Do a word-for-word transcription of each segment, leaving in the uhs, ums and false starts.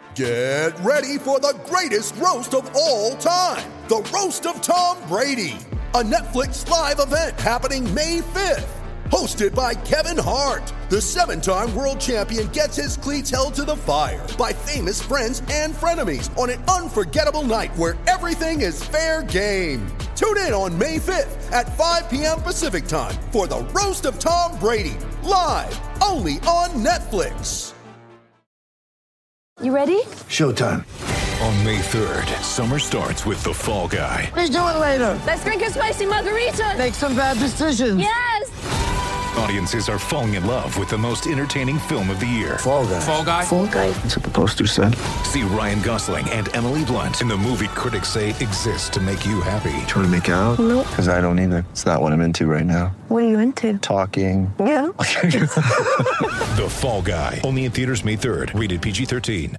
Get ready for the greatest roast of all time, the Roast of Tom Brady, a Netflix live event happening May fifth. Hosted by Kevin Hart, the seven-time world champion gets his cleats held to the fire by famous friends and frenemies on an unforgettable night where everything is fair game. Tune in on May fifth at five p.m. Pacific time for the Roast of Tom Brady, live only on Netflix. You ready? Showtime. On May third, summer starts with The Fall Guy. Let's do it later. Let's drink a spicy margarita. Make some bad decisions. Yes! Audiences are falling in love with the most entertaining film of the year. Fall Guy. Fall Guy? Fall Guy. That's what the poster said. See Ryan Gosling and Emily Blunt in the movie critics say exists to make you happy. Trying to make it out? Nope. Because I don't either. It's not what I'm into right now. What are you into? Talking. Yeah. The Fall Guy. Only in theaters May third. Rated P G thirteen.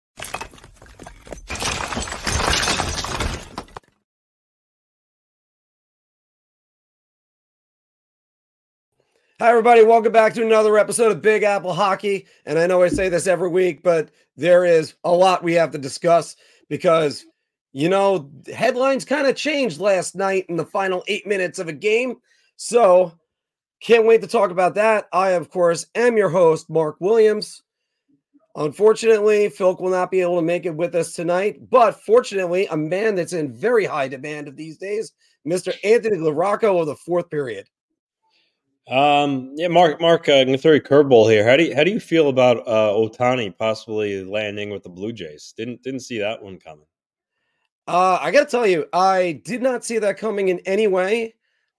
Hi, everybody. Welcome back to another episode of Big Apple Hockey. And I know I say this every week, but there is a lot we have to discuss because, you know, headlines kind of changed last night in the final eight minutes of a game. So can't wait to talk about that. I, of course, am your host, Mark Williams. Unfortunately, Phil will not be able to make it with us tonight. But fortunately, a man that's in very high demand of these days, Mister Anthony LaRocco of the fourth period. Um, yeah, Mark, Mark, uh, I'm going to throw you a curveball here. How do you, how do you feel about uh, Ohtani possibly landing with the Blue Jays? Didn't didn't see that one coming. Uh, I got to tell you, I did not see that coming in any way.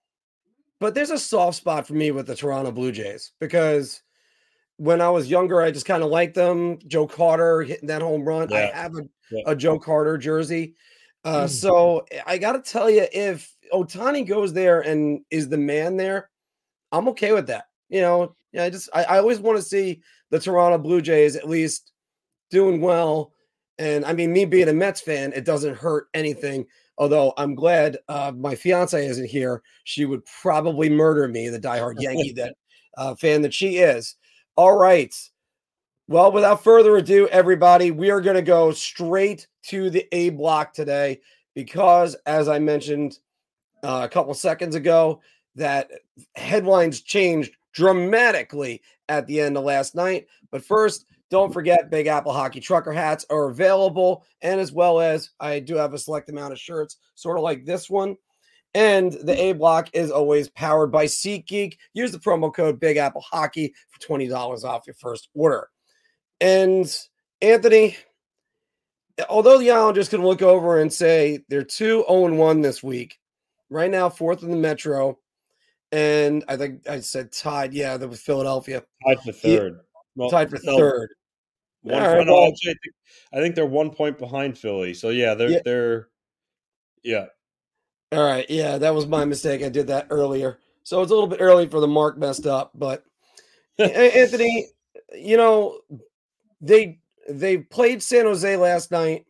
But there's a soft spot for me with the Toronto Blue Jays because when I was younger, I just kind of liked them. Joe Carter hitting that home run. Yeah. I have a, Yeah. a Joe Carter jersey. Uh, so I got to tell you, if Ohtani goes there and is the man there, I'm okay with that. You know, yeah, I just I, I always want to see the Toronto Blue Jays at least doing well. And I mean, me being a Mets fan, it doesn't hurt anything. Although I'm glad uh, my fiance isn't here. She would probably murder me, the diehard Yankee that uh, fan that she is. All right. Well, without further ado, everybody, we are going to go straight to the A block today because, as I mentioned uh, a couple seconds ago, that headlines changed dramatically at the end of last night. But first, don't forget Big Apple Hockey Trucker hats are available, and as well as I do have a select amount of shirts, sort of like this one. And the A block is always powered by SeatGeek. Use the promo code Big Apple Hockey for twenty dollars off your first order. And Anthony, although the Islanders can look over and say they're two oh one this week, right now fourth in the Metro. And I think I said tied. Yeah, that was Philadelphia. Tied for third. Well, tied for no, third. One All point, right, no, well- actually, I think, I think they're one point behind Philly. So yeah, they're Yeah. they're yeah. All right. Yeah, that was my mistake. I did that earlier. So it's a little bit early for the mark messed up. But A- Anthony, you know, they they played San Jose last night.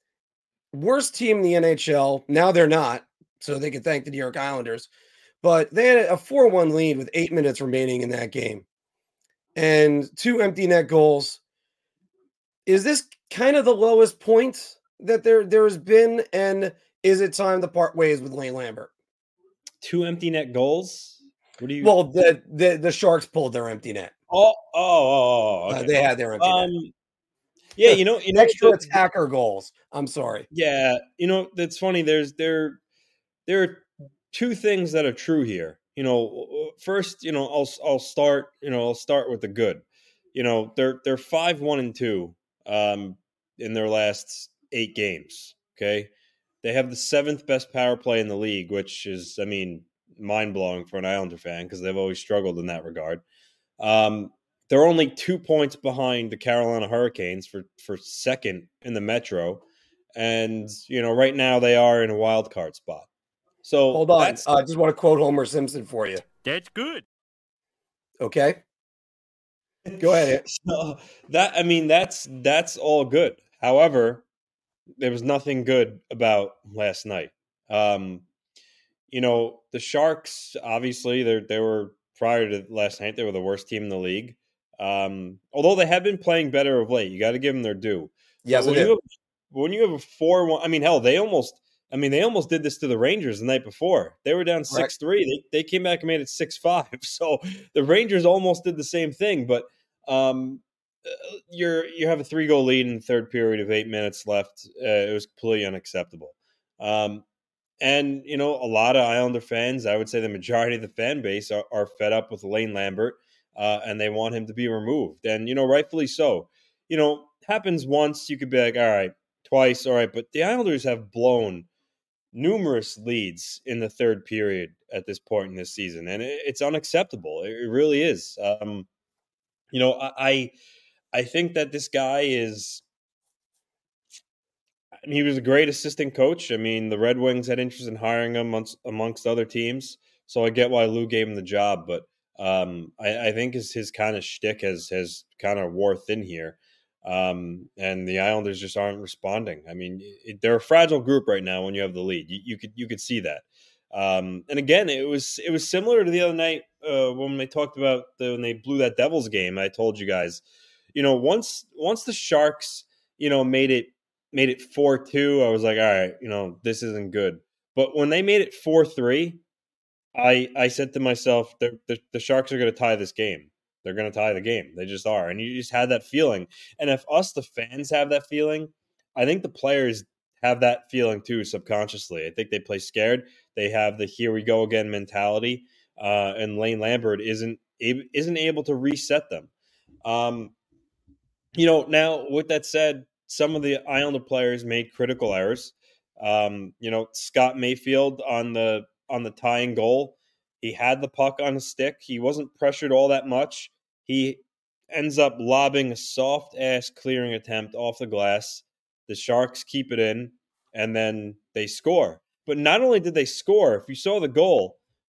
Worst team in the N H L. Now they're not. So they can thank the New York Islanders. But they had a four one lead with eight minutes remaining in that game. And two empty net goals. Is this kind of the lowest point that there, there has been? And is it time to part ways with Lane Lambert? Two empty net goals. What do you? Well, the the, the Sharks pulled their empty net. oh oh oh, oh Uh, okay. they had their empty net. um yeah, you know you know Extra the- attacker goals. I'm sorry. Yeah, you know that's funny. There's there there are two things that are true here. You know, first, you know, I'll I'll start. You know, I'll start with the good. You know, they're they're five one and two um, in their last eight games. Okay, they have the seventh best power play in the league, which is, I mean, mind blowing for an Islander fan because they've always struggled in that regard. Um, they're only two points behind the Carolina Hurricanes for for second in the Metro, and you know, right now they are in a wild card spot. So Hold on. that's- I uh, just want to quote Homer Simpson for you. That's good. Okay. Go ahead. So that I mean that's that's all good. However, there was nothing good about last night. Um, you know, the Sharks obviously they they were prior to last night they were the worst team in the league. Um, although they have been playing better of late, you got to give them their due. Yes, when I you do. have, when you have a four one, I mean, hell, they almost, I mean, they almost did this to the Rangers the night before. They were down six three. They, they came back and made it six five. So the Rangers almost did the same thing. But um, uh, you're you have a three goal lead in the third period of eight minutes left. Uh, it was completely unacceptable. Um, and you know, a lot of Islander fans, I would say the majority of the fan base, are, are fed up with Lane Lambert, uh, and they want him to be removed. And you know, rightfully so. You know, happens once, you could be like, all right, twice, all right. But the Islanders have blown numerous leads in the third period at this point in this season, and it, it's unacceptable. It, it really is. Um, you know, I I think that this guy is. I mean, he was a great assistant coach. I mean, the Red Wings had interest in hiring him amongst, amongst other teams, so I get why Lou gave him the job. But um, I, I think his his kind of shtick has has kind of wore thin here. Um, and the Islanders just aren't responding. I mean, it, they're a fragile group right now when you have the lead. You, you could you could see that. Um, and again, it was it was similar to the other night uh, when they talked about the, when they blew that Devils game. I told you guys, you know, once once the Sharks, you know, made it made it four two, I was like, all right, you know, this isn't good. But when they made it four three, I I said to myself, the the Sharks are going to tie this game. They're going to tie the game. They just are. And you just had that feeling. And if us, the fans, have that feeling, I think the players have that feeling too subconsciously. I think they play scared. They have the here we go again mentality. Uh, and Lane Lambert isn't isn't able to reset them. Um, you know, now with that said, some of the Islander players made critical errors. Um, you know, Scott Mayfield on the on the tying goal, he had the puck on his stick. He wasn't pressured all that much. He ends up lobbing a soft ass clearing attempt off the glass. The Sharks keep it in, and then they score. But not only did they score, if you saw the goal,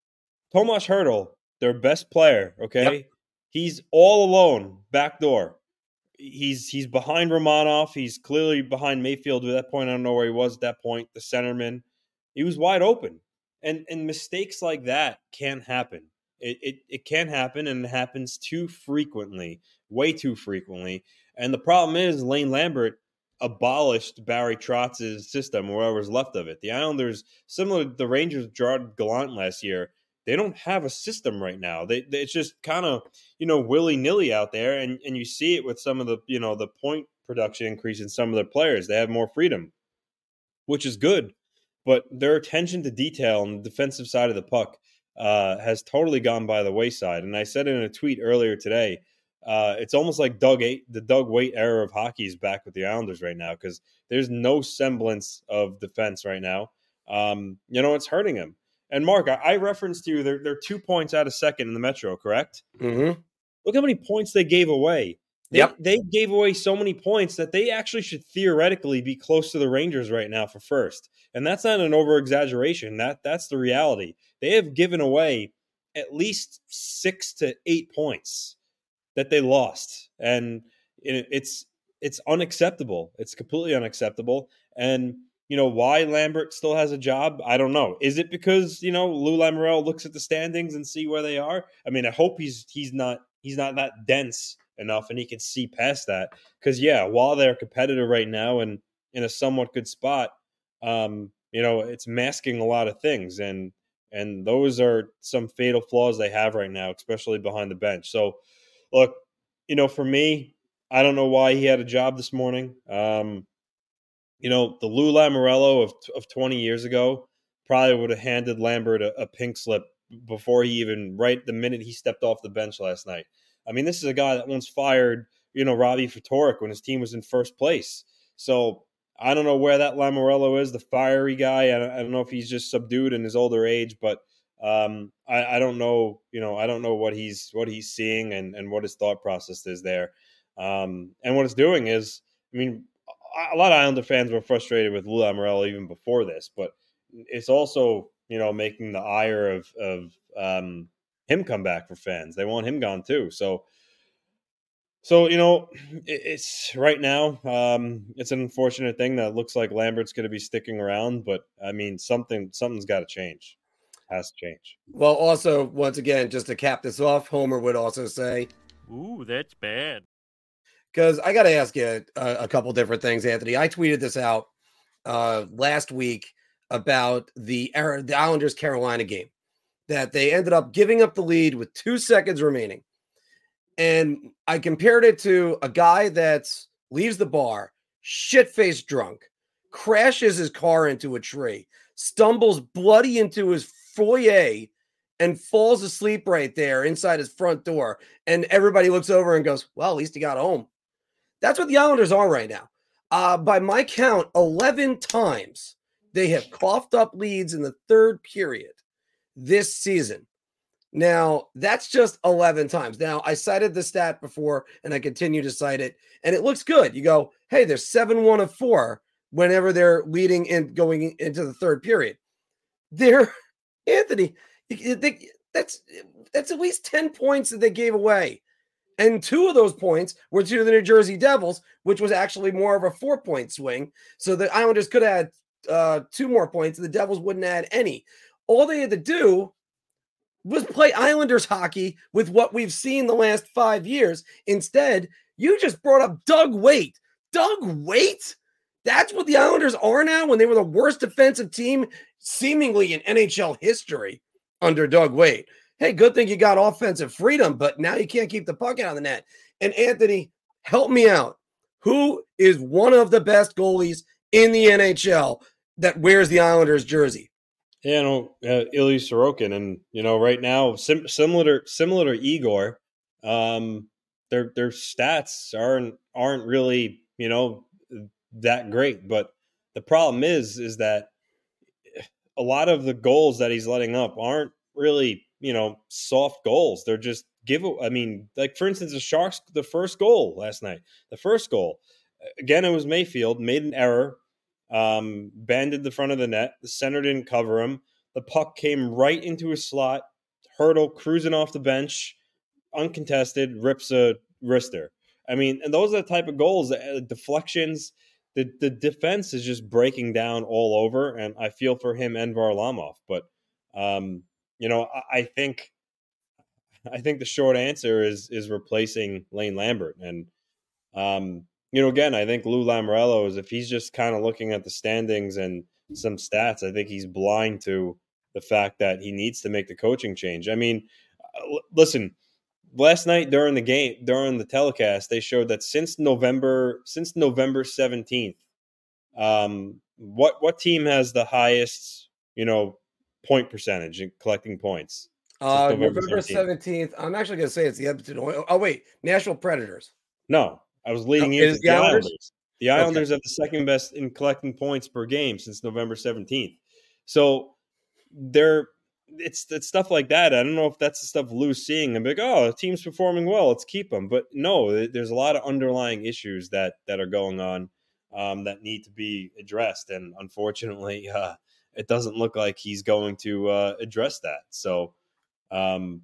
Tomas Hertl, their best player, okay, yep. He's all alone, back door. He's he's behind Romanov. He's clearly behind Mayfield at that point. I don't know where he was at that point. The centerman, he was wide open, and and mistakes like that can happen. It it it can happen, and it happens too frequently, way too frequently. And the problem is Lane Lambert abolished Barry Trotz's system, or whatever's left of it. The Islanders, similar to the Rangers, Gerard Gallant last year, they don't have a system right now. They, they it's just kind of, you know, willy-nilly out there, and, and you see it with some of the, you know, the point production increase in some of their players. They have more freedom, which is good, but their attention to detail on the defensive side of the puck uh, has totally gone by the wayside. And I said in a tweet earlier today, uh, it's almost like Doug eight, the Doug Weight era of hockey is back with the Islanders right now, because there's no semblance of defense right now. Um, you know, it's hurting them. And Mark, I, I referenced to you, they're, they're two points out of second in the Metro, correct? Mm-hmm. Look how many points they gave away. They, yep. they gave away so many points that they actually should theoretically be close to the Rangers right now for first. And that's not an over-exaggeration. That, that's the reality. They have given away at least six to eight points that they lost. And it, it's it's unacceptable. It's completely unacceptable. And you know, why Lambert still has a job, I don't know. Is it because, you know, Lou Lamoriello looks at the standings and see where they are? I mean, I hope he's he's not he's not that dense enough and he can see past that. Because, yeah, while they're competitive right now and in a somewhat good spot, um, you know, it's masking a lot of things. And and those are some fatal flaws they have right now, especially behind the bench. So, look, you know, for me, I don't know why he had a job this morning. Um You know, the Lou Lamoriello of of twenty years ago probably would have handed Lambert a, a pink slip before he even, right the minute he stepped off the bench last night. I mean, this is a guy that once fired, you know, Robbie Ftorek when his team was in first place. So I don't know where that Lamoriello is, the fiery guy. I don't, I don't know if he's just subdued in his older age, but um, I, I don't know, you know, I don't know what he's what he's seeing and, and what his thought process is there. Um, and what it's doing is, I mean, a lot of Islander fans were frustrated with Lou Lamoriello even before this, but it's also, you know, making the ire of of um, him come back for fans. They want him gone too. So, so you know, it, it's right now. Um, it's an unfortunate thing that it looks like Lambert's going to be sticking around, but I mean, something something's got to change. Has to change. Well, also, once again, just to cap this off, Homer would also say, "Ooh, that's bad." because I got to ask you a, a couple different things, Anthony. I tweeted this out uh, last week about the, the Islanders Carolina game, that they ended up giving up the lead with two seconds remaining. And I compared it to a guy that leaves the bar, shit-faced drunk, crashes his car into a tree, stumbles bloody into his foyer, and falls asleep right there inside his front door. And everybody looks over and goes, well, at least he got home. That's what the Islanders are right now. Uh, by my count, eleven times they have coughed up leads in the third period this season. Now, that's just eleven times. Now, I cited the stat before, and I continue to cite it, and it looks good. You go, hey, they're seven one of four whenever they're leading and going into the third period. They're, Anthony, they, that's, that's at least ten points that they gave away. And two of those points were to the New Jersey Devils, which was actually more of a four-point swing. So the Islanders could have had uh, two more points, and the Devils wouldn't add any. All they had to do was play Islanders hockey with what we've seen the last five years. Instead, you just brought up Doug Weight. Doug Weight? That's what the Islanders are now when they were the worst defensive team seemingly in N H L history under Doug Weight. Hey, good thing you got offensive freedom, but now you can't keep the puck out of the net. And Anthony, help me out. Who is one of the best goalies in the N H L that wears the Islanders jersey? Yeah, no, uh, Ilya Sorokin, and you know, right now, sim- similar similar to Igor, um, their their stats aren't aren't really you know that great. But the problem is, is that a lot of the goals that he's letting up aren't really you know soft goals. They're just give. I mean, like for instance, the Sharks, the first goal last night, the first goal, again, it was Mayfield made an error. Um, banded the front of the net. The center didn't cover him. The puck came right into his slot. Hurdle cruising off the bench, uncontested, rips a wrister. I mean, and those are the type of goals, that, uh, deflections. The the defense is just breaking down all over, and I feel for him and Varlamov. But um, you know, I, I think I think the short answer is is replacing Lane Lambert, and um. You know, again, I think Lou Lamoriello is, if he's just kind of looking at the standings and some stats, I think he's blind to the fact that he needs to make the coaching change. I mean, l- listen, last night during the game, during the telecast, they showed that since November, since November seventeenth, um, what what team has the highest, you know, point percentage in collecting points? Uh, November, November seventeenth. I'm actually going to say it's the Edmonton Oilers. Oh, wait, Nashville Predators. No. I was leading no, into the, the Islanders. Islanders. The Islanders okay. have the second best in collecting points per game since November seventeenth. So they're it's it's stuff like that. I don't know if that's the stuff Lou's seeing. I'm like, oh, the team's performing well, let's keep them. But no, there's a lot of underlying issues that that are going on um, that need to be addressed. And unfortunately, uh, it doesn't look like he's going to uh, address that. So, um,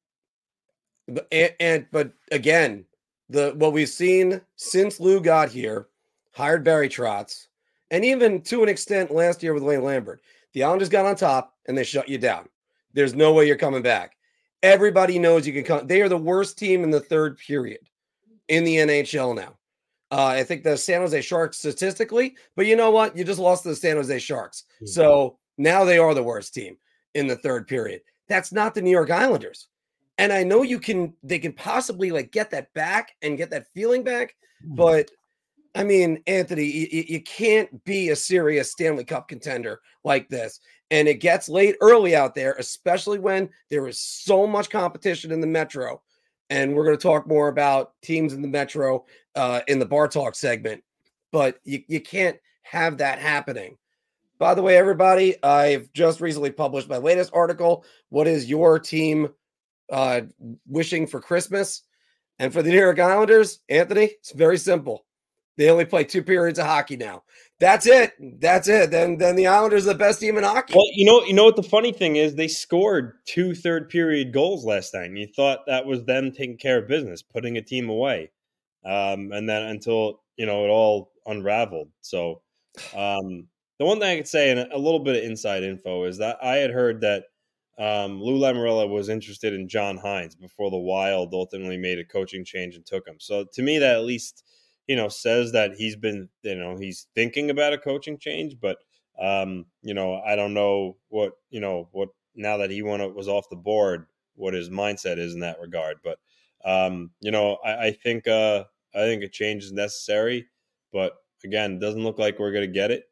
and, and but again. The what we've seen since Lou got here, hired Barry Trotz, and even to an extent last year with Lane Lambert, the Islanders got on top and they shut you down. There's no way you're coming back. Everybody knows you can come. They are the worst team in the third period in the N H L now. Uh, I think the San Jose Sharks statistically, but you know what? You just lost to the San Jose Sharks. Mm-hmm. So now they are the worst team in the third period. That's not the New York Islanders. And I know you can, they can possibly like get that back and get that feeling back. But I mean, Anthony, you, you can't be a serious Stanley Cup contender like this. And it gets late early out there, especially when there is so much competition in the Metro. And we're going to talk more about teams in the Metro uh, in the Bar Talk segment. But you, you can't have that happening. By the way, everybody, I've just recently published my latest article. What is your team Uh, wishing for Christmas? And for the New York Islanders, Anthony, it's very simple. They only play two periods of hockey now. That's it. That's it. Then then the Islanders are the best team in hockey. Well, you know, you know what the funny thing is? They scored two third period goals last night. And you thought that was them taking care of business, putting a team away. Um, and then until, you know, it all unraveled. So um, the one thing I could say, and a little bit of inside info, is that I had heard that um, Lou Lamoriello was interested in John Hines before the Wild ultimately made a coaching change and took him. So to me, that at least, you know, says that he's been, you know, he's thinking about a coaching change. But, um, you know, I don't know what, you know, what now that he went, was off the board, what his mindset is in that regard. But, um, you know, I, I think, uh, I think a change is necessary. But again, it doesn't look like we're going to get it.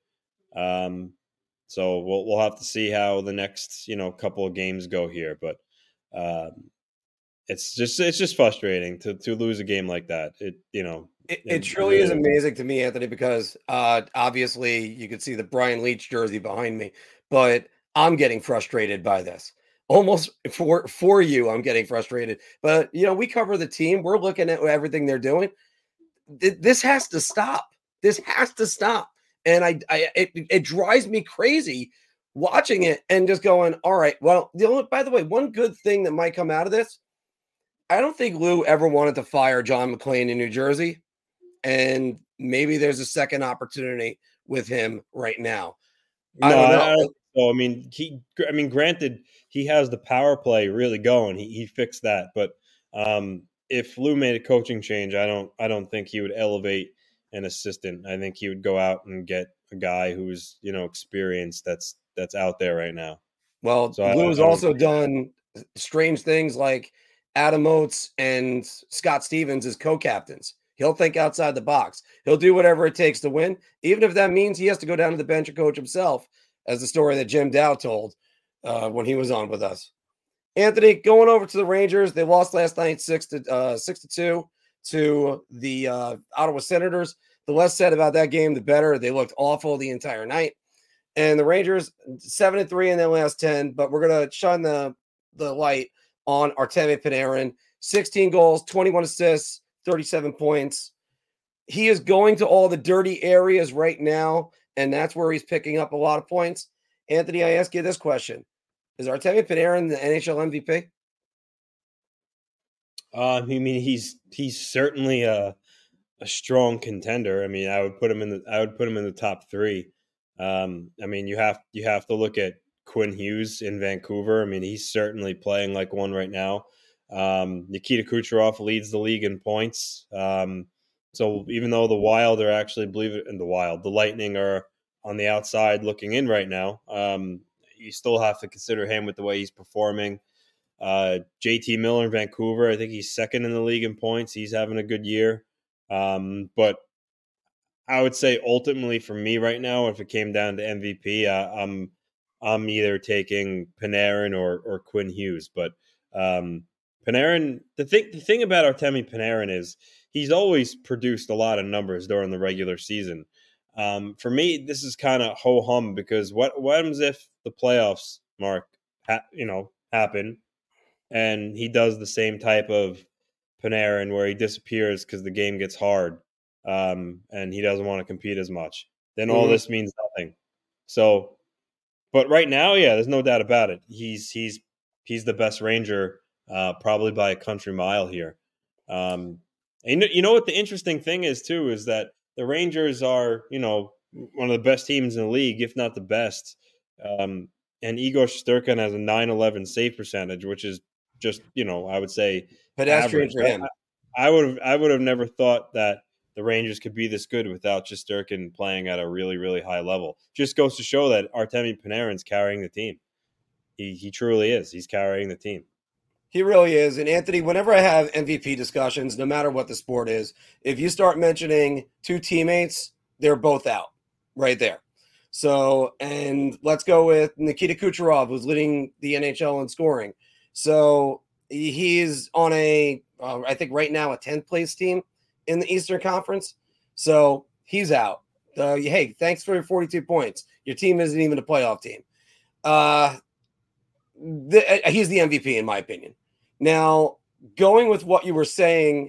Um, So we'll we'll have to see how the next, you know, couple of games go here, but um, it's just it's just frustrating to to lose a game like that. It you know it, it truly is amazing to me, Anthony, because uh, obviously you could see the Brian Leetch jersey behind me, but I'm getting frustrated by this. Almost for for you, I'm getting frustrated. But you know, we cover the team. We're looking at everything they're doing. This has to stop. This has to stop. And I, I it, it drives me crazy watching it and just going, all right, well, the only, by the way, one good thing that might come out of this, I don't think Lou ever wanted to fire John McClain in New Jersey. And maybe there's a second opportunity with him right now. No, I don't know. I, don't, so, I mean, he, I mean, granted, he has the power play really going. He, he fixed that. But um, if Lou made a coaching change, I don't, I don't think he would elevate an assistant. I think he would go out and get a guy who's, you know, experienced that's that's out there right now. Well, so Lou's also done strange things like Adam Oates and Scott Stevens as co-captains. He'll think outside the box. He'll do whatever it takes to win, even if that means he has to go down to the bench and coach himself, as the story that Jim Dow told uh, when he was on with us. Anthony, going over to the Rangers, they lost last night six to uh, six to two to the uh, Ottawa Senators. The less said about that game, the better. They looked awful the entire night. And the Rangers, seven and three in their last ten, but we're going to shine the, the light on Artemi Panarin. sixteen goals, twenty-one assists, thirty-seven points. He is going to all the dirty areas right now, and that's where he's picking up a lot of points. Anthony, I ask you this question. Is Artemi Panarin the N H L M V P? Uh, I mean, he's he's certainly a a strong contender. I mean, I would put him in the I would put him in the top three. Um, I mean, you have you have to look at Quinn Hughes in Vancouver. I mean, he's certainly playing like one right now. Um, Nikita Kucherov leads the league in points. Um, so even though the Wild are actually, believe it, in the Wild, the Lightning are on the outside looking in right now. Um, you still have to consider him with the way he's performing. Uh, J T Miller in Vancouver, I think he's second in the league in points. He's having a good year. Um, but I would say ultimately for me right now, if it came down to M V P, uh, I'm I'm either taking Panarin or or Quinn Hughes. But um, Panarin, the thing the thing about Artemi Panarin is he's always produced a lot of numbers during the regular season. Um, for me, this is kind of ho hum because what what happens if the playoffs, Mark, ha- you know, happen and he does the same type of Panarin where he disappears because the game gets hard um, and he doesn't want to compete as much. Then all mm-hmm. this means nothing. So, but right now, yeah, there's no doubt about it. He's he's he's the best Ranger, uh, probably by a country mile here. Um, and you know what the interesting thing is too is that the Rangers are, you know, one of the best teams in the league, if not the best. Um, and Igor Shesterkin has a nine eleven save percentage, which is just, you know, I would say pedestrian for him. I, I would have I would have never thought that the Rangers could be this good without Shesterkin playing at a really, really high level. Just goes to show that Artemi Panarin's carrying the team. He he truly is. He's carrying the team. He really is. And Anthony, whenever I have M V P discussions, no matter what the sport is, if you start mentioning two teammates, they're both out right there. So, and let's go with Nikita Kucherov, who's leading the N H L in scoring. So he's on a, uh, I think right now, a tenth place team in the Eastern Conference. So he's out. Uh, hey, thanks for your forty-two points. Your team isn't even a playoff team. Uh, the, uh, he's the M V P, in my opinion. Now, going with what you were saying,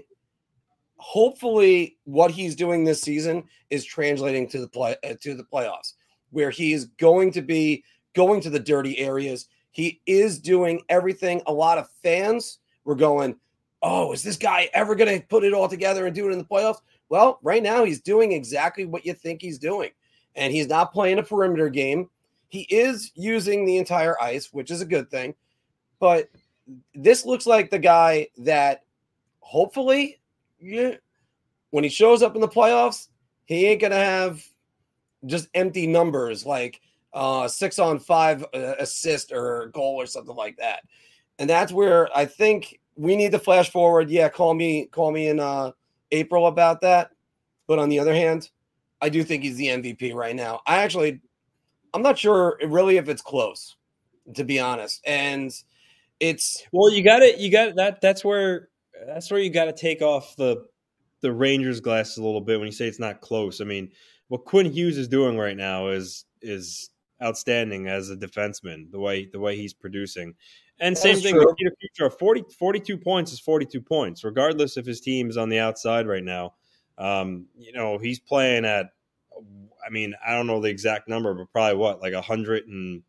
hopefully what he's doing this season is translating to the play uh, to the playoffs, where he's going to be going to the dirty areas. He is doing everything. A lot of fans were going, oh, is this guy ever going to put it all together and do it in the playoffs? Well, right now he's doing exactly what you think he's doing, and he's not playing a perimeter game. He is using the entire ice, which is a good thing. but this looks like the guy that hopefully, yeah, when he shows up in the playoffs, he ain't gonna have just empty numbers like uh, six on five uh, assist or goal or something like that. And that's where I think we need to flash forward. Yeah, call me, call me in uh, April about that. But on the other hand, I do think he's the M V P right now. I actually, I'm not sure really if it's close, to be honest. And it's well, you got it. You got that. That's where that's where you got to take off the the Rangers glasses a little bit when you say it's not close. I mean, what Quinn Hughes is doing right now is is outstanding as a defenseman. The way the way he's producing, and That same is thing true. with Peter Kucherov. forty, forty-two points is forty-two points, regardless if his team's on the outside right now. Um, you know, he's playing at. I mean, I don't know the exact number, but probably what, like a hundred and.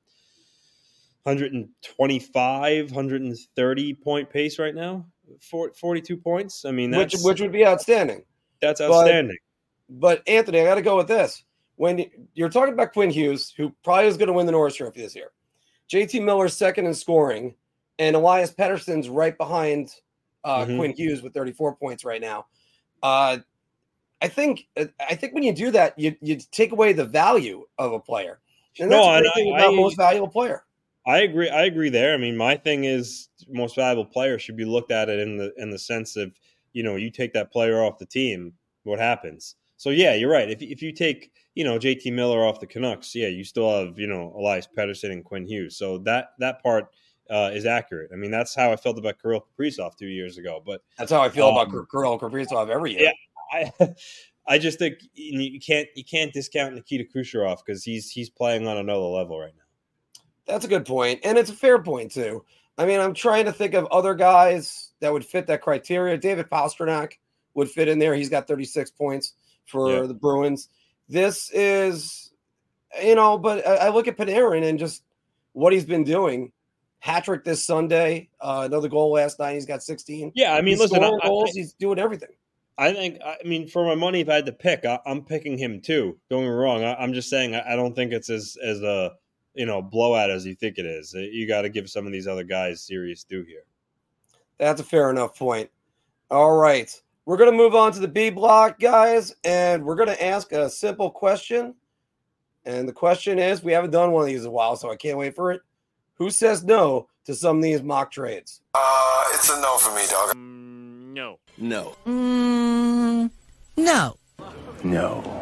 one twenty-five, one thirty point pace right now, forty-two points. I mean, that's which which would be outstanding. that's But- outstanding. But Anthony, I got to go with this. When you're talking about Quinn Hughes, who probably is going to win the Norris Trophy this year, J T Miller's second in scoring, and Elias Pettersson's right behind uh, Mhm. Quinn Hughes with thirty-four points right now. Uh, I think I think when you do that, you you take away the value of a player, and that's No, the and great thing I- about I- most valuable player. I agree. I agree there. I mean, my thing is most valuable player should be looked at it in the in the sense of, you know, you take that player off the team, what happens? So yeah, you're right. If if you take, you know, J T Miller off the Canucks, yeah, you still have, you know, Elias Pettersson and Quinn Hughes. So that that part uh, is accurate. I mean, that's how I felt about Kirill Kaprizov two years ago. But That's how I feel about Um, Kirill Kaprizov every year. yeah. I I just think you can't you can't discount Nikita Kucherov because he's he's playing on another level right now. That's a good point, and it's a fair point too. I mean, I'm trying to think of other guys that would fit that criteria. David Pastrnak would fit in there. He's got thirty-six points for Yeah. the Bruins. This is, you know, but I, I look at Panarin and just what he's been doing. Hat trick this Sunday, uh, another goal last night. He's got sixteen. Yeah, I mean, he's listen, I, scoring I, goals. He's doing everything. I think, I mean, for my money, if I had to pick, I, I'm picking him too. Don't get me wrong. I, I'm just saying I, I don't think it's as as a you know blowout as you think it is. You got to give some of these other guys serious due here. That's a fair enough point. All right. We're going to move on to the B block, guys, and we're going to ask a simple question. And the question is, we haven't done one of these in a while, so I can't wait for it. Who says no to some of these mock trades? Uh, it's a no for me, dog. No. No. Mm, no. No.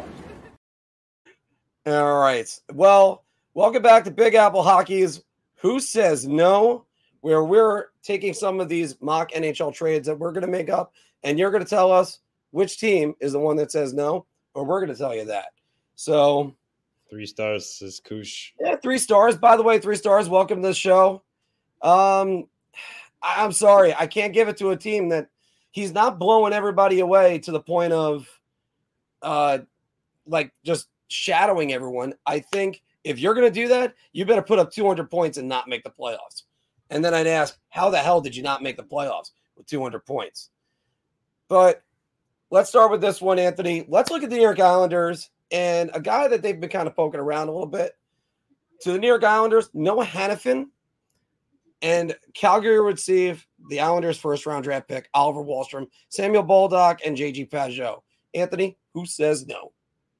All right. Well, welcome back to Big Apple Hockey's Who Says No, where we're taking some of these mock N H L trades that we're going to make up, and you're going to tell us which team is the one that says no, or we're going to tell you that. So, Three stars says Kush. yeah, three stars. By the way, three stars. Welcome to the show. Um, I- I'm sorry. I can't give it to a team that he's not blowing everybody away to the point of uh, like just shadowing everyone. I think if you're going to do that, you better put up two hundred points and not make the playoffs. And then I'd ask, how the hell did you not make the playoffs with two hundred points? But let's start with this one, Anthony. Let's look at the New York Islanders and a guy that they've been kind of poking around a little bit. To the New York Islanders, Noah Hannafin, and Calgary would receive the Islanders' first-round draft pick, Oliver Wahlstrom, Samuel Bolduc, and J G Pajot. Anthony, who says no?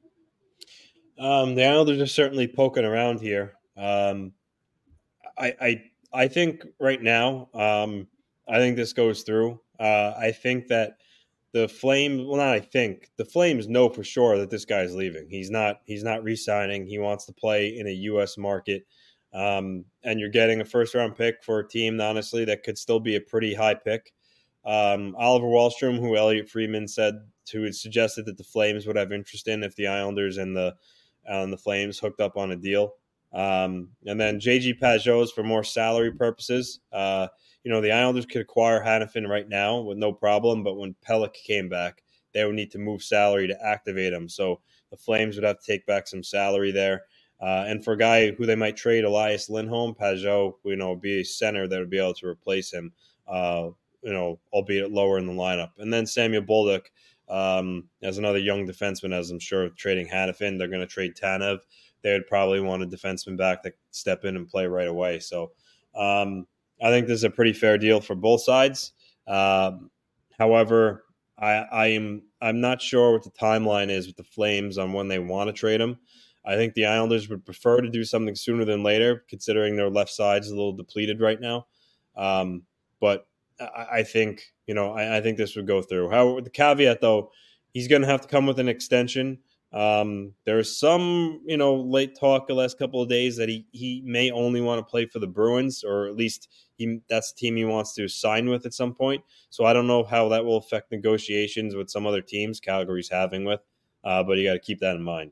Um, the Islanders are certainly poking around here. Um, I, I I think right now, um, I think this goes through. Uh, I think that the Flames. Well, not I think the Flames know for sure that this guy's leaving. He's not. He's not re-signing. He wants to play in a U S market. Um, and you're getting a first-round pick for a team, honestly, that could still be a pretty high pick. Um, Oliver Wahlstrom, who Elliot Friedman said to had suggested that the Flames would have interest in if the Islanders and the and the Flames hooked up on a deal. Um, and then J G Pajot for more salary purposes. Uh, you know, the Islanders could acquire Hannafin right now with no problem, but when Pelech came back, they would need to move salary to activate him. So the Flames would have to take back some salary there. Uh, and for a guy who they might trade, Elias Lindholm, Pajot, you know, would be a center that would be able to replace him, uh, you know, albeit lower in the lineup. And then Samuel Bolduc, um, as another young defenseman, as I'm sure trading Hannafin, they're going to trade Tanev. They would probably want a defenseman back to step in and play right away. So um, I think this is a pretty fair deal for both sides. Um, however, I, I am I'm not sure what the timeline is with the Flames on when they want to trade him. I think the Islanders would prefer to do something sooner than later, considering their left side is a little depleted right now. Um, but I, I think you know I, I think this would go through. However, with the caveat though, he's going to have to come with an extension. Um, there's some, you know, late talk the last couple of days that he, he may only want to play for the Bruins, or at least he, that's the team he wants to sign with at some point. So I don't know how that will affect negotiations with some other teams Calgary's having with, uh, but you got to keep that in mind.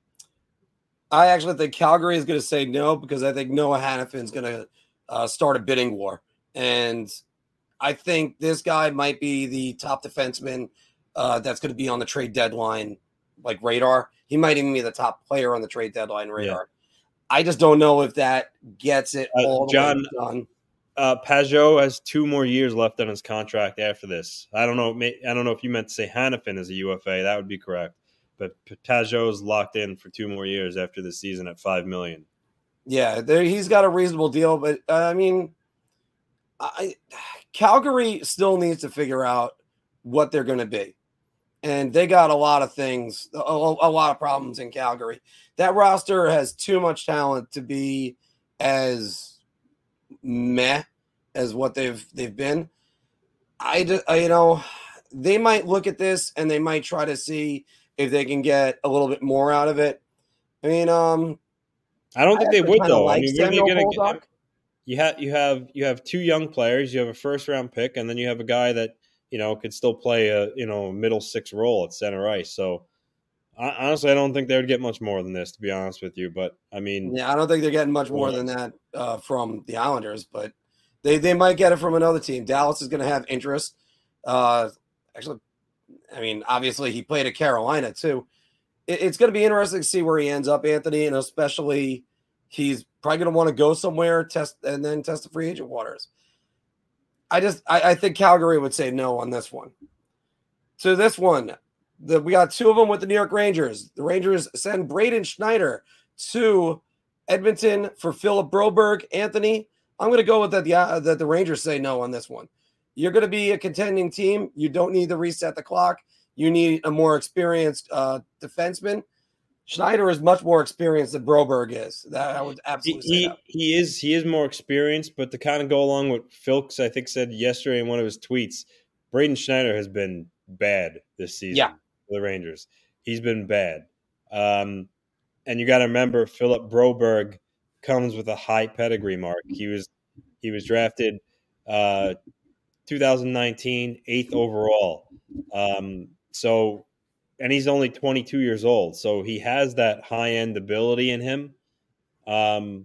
I actually think Calgary is going to say no, because I think Noah Hannafin's going to uh, start a bidding war. And I think this guy might be the top defenseman uh, that's going to be on the trade deadline like radar. He might even be the top player on the trade deadline radar. Yeah. I just don't know if that gets it uh, all the John, way done. Uh, Pajot has two more years left on his contract after this. I don't know. I don't know if you meant to say Hannafin as a U F A. That would be correct. But Pajot is locked in for two more years after the season at five million. Yeah, there, he's got a reasonable deal, but uh, I mean, I, Calgary still needs to figure out what they're going to be. And they got a lot of things, a, a lot of problems in Calgary. That roster has too much talent to be as meh as what they've they've been. I, I you know, they might look at this and they might try to see if they can get a little bit more out of it. I mean, um, I don't think I they would though. like I mean, what are you going to get? You have you have you have two young players. You have a first round pick, and then you have a guy that, you know, could still play a, you know, middle six role at center ice. So I, honestly, I don't think they would get much more than this, to be honest with you. But I mean, yeah, I don't think they're getting much more than that uh, from the Islanders, but they, they might get it from another team. Dallas is going to have interest. Uh, actually, I mean, obviously he played at Carolina too. It, it's going to be interesting to see where he ends up, Anthony, and especially he's probably going to want to go somewhere, test, and then test the free agent waters. I just I, I think Calgary would say no on this one. So this one, the, we got two of them with the New York Rangers. The Rangers send Braden Schneider to Edmonton for Philip Broberg. Anthony, I'm going to go with that the, uh, that the Rangers say no on this one. You're going to be a contending team. You don't need to reset the clock. You need a more experienced uh, defenseman. Schneider is much more experienced than Broberg is. That I would absolutely he, say that. He is he is more experienced, but to kind of go along with Philks, I think said yesterday in one of his tweets, Braden Schneider has been bad this season yeah. for the Rangers. He's been bad. Um, and you got to remember, Philip Broberg comes with a high pedigree mark. He was he was drafted uh, two thousand nineteen, eighth overall. Um, so. And he's only twenty-two years old, so he has that high-end ability in him. Um,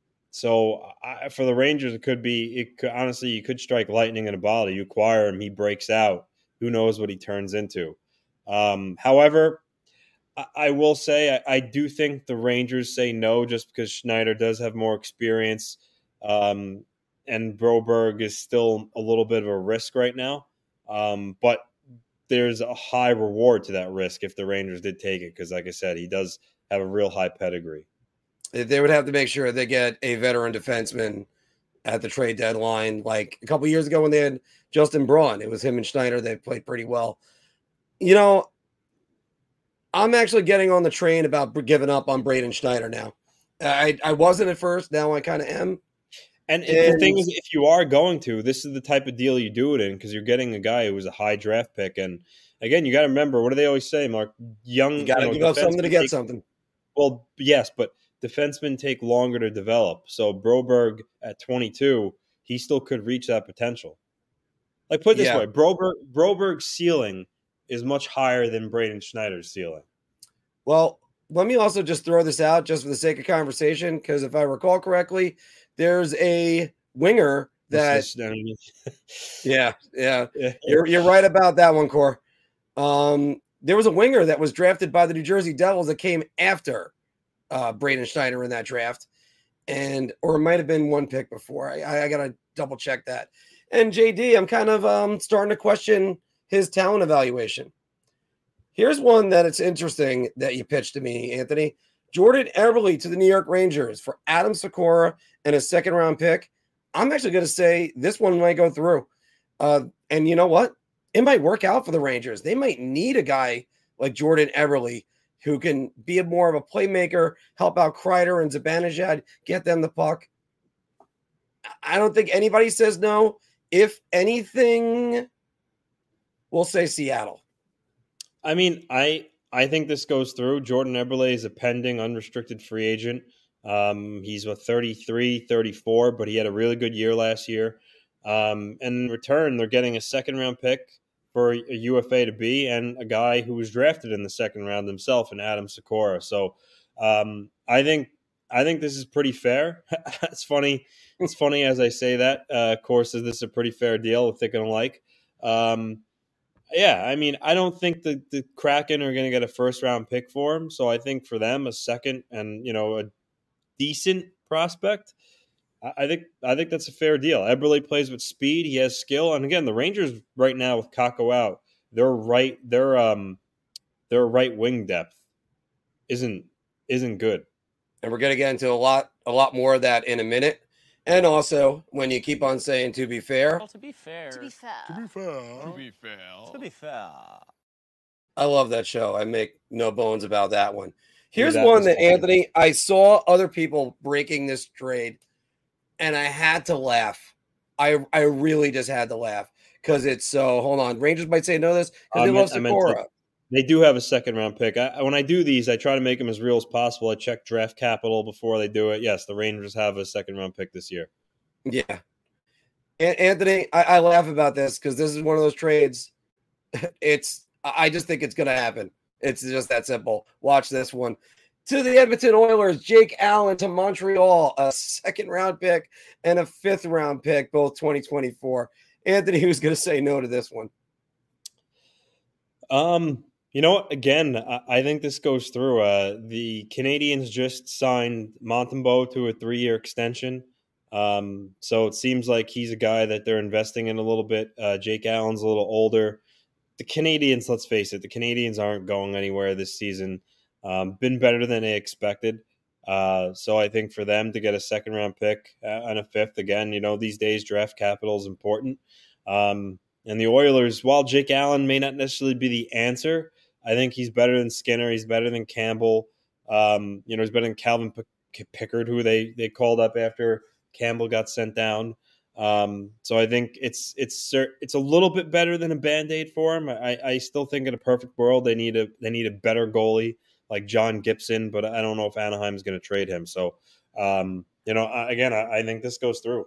so I, for the Rangers, it could be it could, honestly, you could strike lightning in a bottle. You acquire him, he breaks out. Who knows what he turns into? Um, however, I, I will say I, I do think the Rangers say no, just because Schneider does have more experience, um, and Broberg is still a little bit of a risk right now. Um, but there's a high reward to that risk if the Rangers did take it, because like I said, he does have a real high pedigree. They would have to make sure they get a veteran defenseman at the trade deadline. Like a couple years ago when they had Justin Braun, it was him and Schneider. They played pretty well. You know, I'm actually getting on the train about giving up on Braden Schneider now. I, I wasn't at first. Now I kind of am. And, and the thing is, if you are going to, this is the type of deal you do it in, because you're getting a guy who was a high draft pick. And again, you got to remember, what do they always say, Mark? Young, you got to you know, give up something to get take, something. Well, yes, but defensemen take longer to develop. So Broberg at twenty-two, he still could reach that potential. Like, put it this yeah. way, Broberg, Broberg's ceiling is much higher than Braden Schneider's ceiling. Well, let me also just throw this out just for the sake of conversation, because if I recall correctly, there's a winger that yeah, yeah, you're you're right about that one, Core. Um, there was a winger that was drafted by the New Jersey Devils that came after uh, Braden Schneider in that draft, and or it might have been one pick before. I, I, I gotta double check that. And J D, I'm kind of um, starting to question his talent evaluation. Here's one that it's interesting that you pitched to me, Anthony. Jordan Eberle to the New York Rangers for Adam Sikora and a second round pick. I'm actually going to say this one might go through. Uh, and you know what? It might work out for the Rangers. They might need a guy like Jordan Eberle who can be a more of a playmaker, help out Kreider and Zibanejad, get them the puck. I don't think anybody says no. If anything, we'll say Seattle. I mean, I I think this goes through. Jordan Eberle is a pending unrestricted free agent. Um, he's what, thirty-three, thirty-four, but he had a really good year last year. Um, and in return, they're getting a second round pick for a U F A to be and a guy who was drafted in the second round himself, in Adam Sikora. So um, I think I think this is pretty fair. It's funny. It's funny as I say that. Uh, of course, this is a pretty fair deal if they're going to like. Um, yeah, I mean, I don't think the, the Kraken are going to get a first round pick for him. So I think for them, a second and, you know, a decent prospect, I, I think I think that's a fair deal. Eberle plays with speed. He has skill. And again, the Rangers right now with Kakko out, their right their um their right wing depth isn't isn't good. And we're going to get into a lot a lot more of that in a minute. And also, when you keep on saying to be fair, Well, to be fair. To be fair. To be fair. To be fair. To be fair. I love that show. I make no bones about that one. Here's that one was that, funny. Anthony, I saw other people breaking this trade, and I had to laugh. I I really just had to laugh because it's so, hold on, Rangers might say no to this because I they meant- love I meant to- Sikora. They do have a second round pick. I, when I do these, I try to make them as real as possible. I check draft capital before they do it. Yes, the Rangers have a second round pick this year. Yeah. An- Anthony, I, I laugh about this because this is one of those trades. It's, I just think it's going to happen. It's just that simple. Watch this one. To the Edmonton Oilers, Jake Allen to Montreal, a second round pick and a fifth round pick, both twenty twenty-four. Anthony, who's going to say no to this one? Um, you know what? Again, I, I think this goes through. Uh, the Canadians just signed Montembeault to a three year extension. Um, so it seems like he's a guy that they're investing in a little bit. Uh, Jake Allen's a little older. The Canadians, let's face it, the Canadians aren't going anywhere this season. Um, been better than they expected. Uh, so I think for them to get a second round pick uh, and a fifth, again, you know, these days draft capital is important. Um, and the Oilers, while Jake Allen may not necessarily be the answer, I think he's better than Skinner. He's better than Campbell. Um, you know, he's better than Calvin P- Pickard, who they they called up after Campbell got sent down. Um, so I think it's it's it's a little bit better than a Band-Aid for him. I, I still think in a perfect world they need a they need a better goalie like John Gibson, but I don't know if Anaheim's going to trade him. So um, you know, again, I, I think this goes through.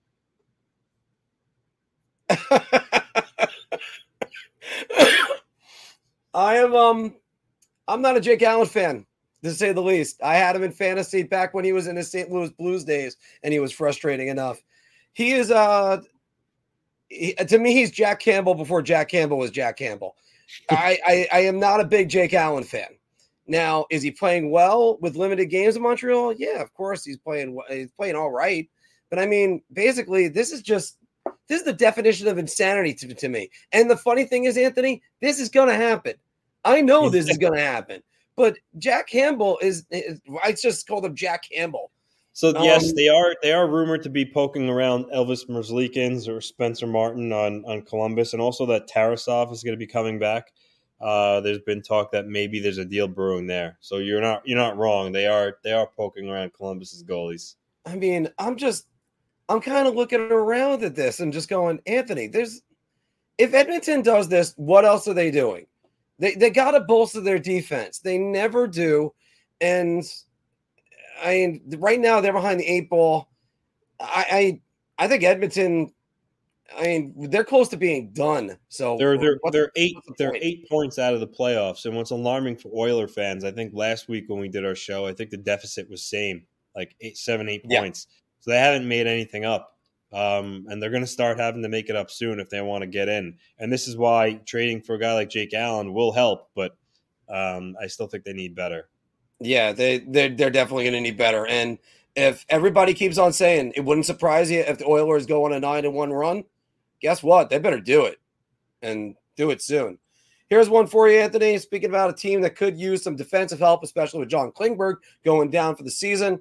I am um I'm not a Jake Allen fan, to say the least. I had him in fantasy back when he was in his Saint Louis Blues days, and he was frustrating enough. He is uh he, to me, he's Jack Campbell before Jack Campbell was Jack Campbell. I, I I am not a big Jake Allen fan. Now, is he playing well with limited games in Montreal? Yeah, of course he's playing he's playing all right. But I mean, basically, this is just this is the definition of insanity to, to me. And the funny thing is, Anthony, this is going to happen. I know this is going to happen. But Jack Campbell is, is I just called him Jack Campbell. So yes, Um, they are they are rumored to be poking around Elvis Merzlikins or Spencer Martin on, on Columbus, and also that Tarasov is going to be coming back. Uh, there's been talk that maybe there's a deal brewing there. So you're not you're not wrong. They are they are poking around Columbus's goalies. I mean, I'm just, I'm kind of looking around at this and just going, Anthony, there's, if Edmonton does this, what else are they doing? They they got to bolster their defense. They never do. And I mean, right now they're behind the eight ball. I I, I think Edmonton, I mean, they're close to being done. So They're they're what's- they're eight what's the they're point? eight points out of the playoffs. And what's alarming for Oiler fans, I think last week when we did our show, I think the deficit was same, like eight, seven, eight Yeah. points. So they haven't made anything up. Um, and they're going to start having to make it up soon if they want to get in. And this is why trading for a guy like Jake Allen will help, but um, I still think they need better. Yeah, they they're, they're definitely going to need better. And if everybody keeps on saying it wouldn't surprise you if the Oilers go on a nine and one run, guess what? They better do it and do it soon. Here's one for you, Anthony. Speaking about a team that could use some defensive help, especially with John Klingberg going down for the season.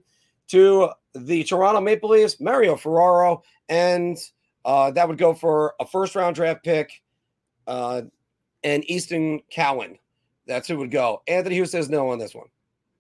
To the Toronto Maple Leafs, Mario Ferraro, and uh, that would go for a first-round draft pick uh, and Easton Cowan. That's who would go. Anthony, who says no on this one?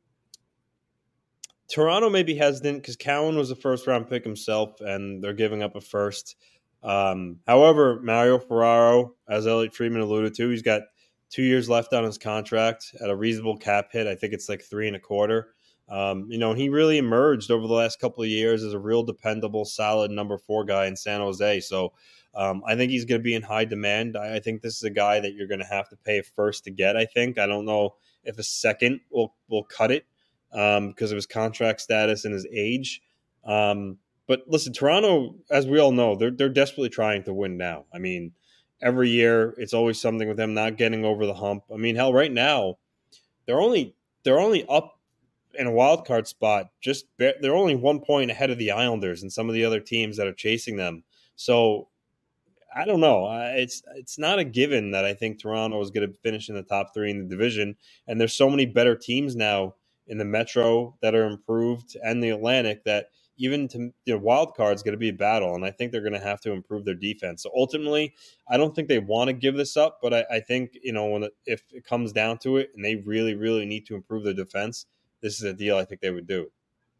Toronto may be hesitant because Cowan was a first-round pick himself, and they're giving up a first. Um, however, Mario Ferraro, as Elliot Friedman alluded to, he's got two years left on his contract at a reasonable cap hit. I think it's like three and a quarter. Um, you know, he really emerged over the last couple of years as a real dependable, solid number four guy in San Jose. So um, I think he's going to be in high demand. I, I think this is a guy that you're going to have to pay a first to get, I think. I don't know if a second will, will cut it um, because of his contract status and his age. Um, but listen, Toronto, as we all know, they're they're desperately trying to win now. I mean, every year it's always something with them not getting over the hump. I mean, hell, right now they're only they're only up in a wild card spot. Just they're only one point ahead of the Islanders and some of the other teams that are chasing them. So I don't know. It's it's not a given that I think Toronto is going to finish in the top three in the division. And there's so many better teams now in the Metro that are improved and the Atlantic that even to you know, wild card is going to be a battle. And I think they're going to have to improve their defense. So ultimately, I don't think they want to give this up. But I, I think, you know, when it, if it comes down to it and they really, really need to improve their defense, this is a deal I think they would do.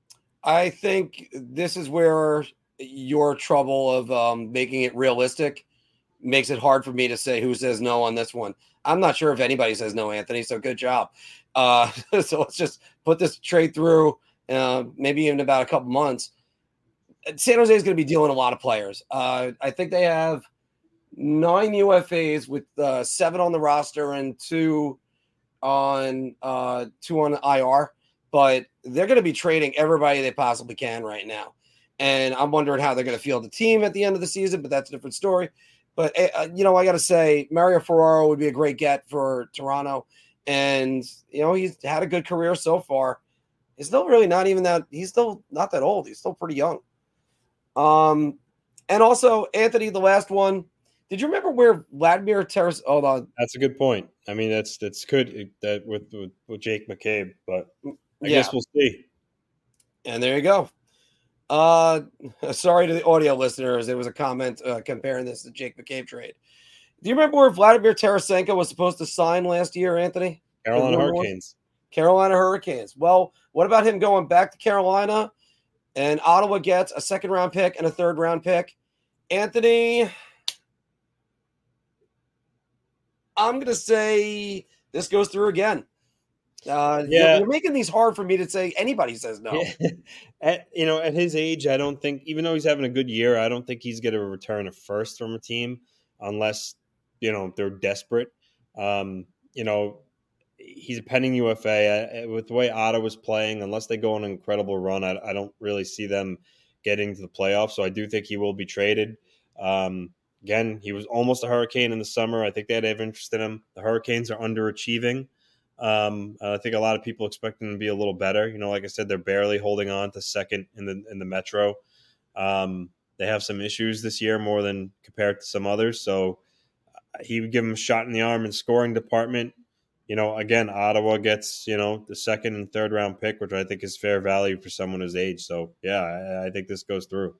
I think this is where your trouble of um, making it realistic makes it hard for me to say who says no on this one. I'm not sure if anybody says no, Anthony, so good job. Uh, so let's just put this trade through uh, maybe in about a couple months. San Jose is going to be dealing a lot of players. Uh, I think they have nine U F As with uh, seven on the roster and two on uh, two on I R. But they're going to be trading everybody they possibly can right now. And I'm wondering how they're going to field the team at the end of the season, but that's a different story. But, uh, you know, I got to say, Mario Ferraro would be a great get for Toronto. And, you know, he's had a good career so far. He's still really not even that – he's still not that old. He's still pretty young. Um, And also, Anthony, the last one, did you remember where Vladimir Tarasenko – hold on. That's a good point. I mean, that's that's good that with, with, with Jake McCabe, but – I yeah. guess we'll see. And there you go. Uh, sorry to the audio listeners. There was a comment uh, comparing this to Jake McCabe trade. Do you remember where Vladimir Tarasenko was supposed to sign last year, Anthony? Carolina Hurricanes. Carolina Hurricanes. Well, what about him going back to Carolina? And Ottawa gets a second round pick and a third round pick. Anthony, I'm going to say this goes through again. Uh, yeah, you're, you're making these hard for me to say anybody says no. at, you know, at his age, I don't think, even though he's having a good year, I don't think he's going to return a first from a team unless, you know, they're desperate. Um, you know, he's a pending U F A. I, with the way Ottawa's playing, unless they go on an incredible run, I, I don't really see them getting to the playoffs. So I do think he will be traded. Um, again, he was almost a Hurricane in the summer. I think they'd have interest in him. The Hurricanes are underachieving. Um, I think a lot of people expect them to be a little better. You know, like I said, they're barely holding on to second in the in the Metro. Um, they have some issues this year more than compared to some others. So he would give them a shot in the arm in scoring department. You know, again, Ottawa gets, you know, the second and third round pick, which I think is fair value for someone his age. So, yeah, I, I think this goes through.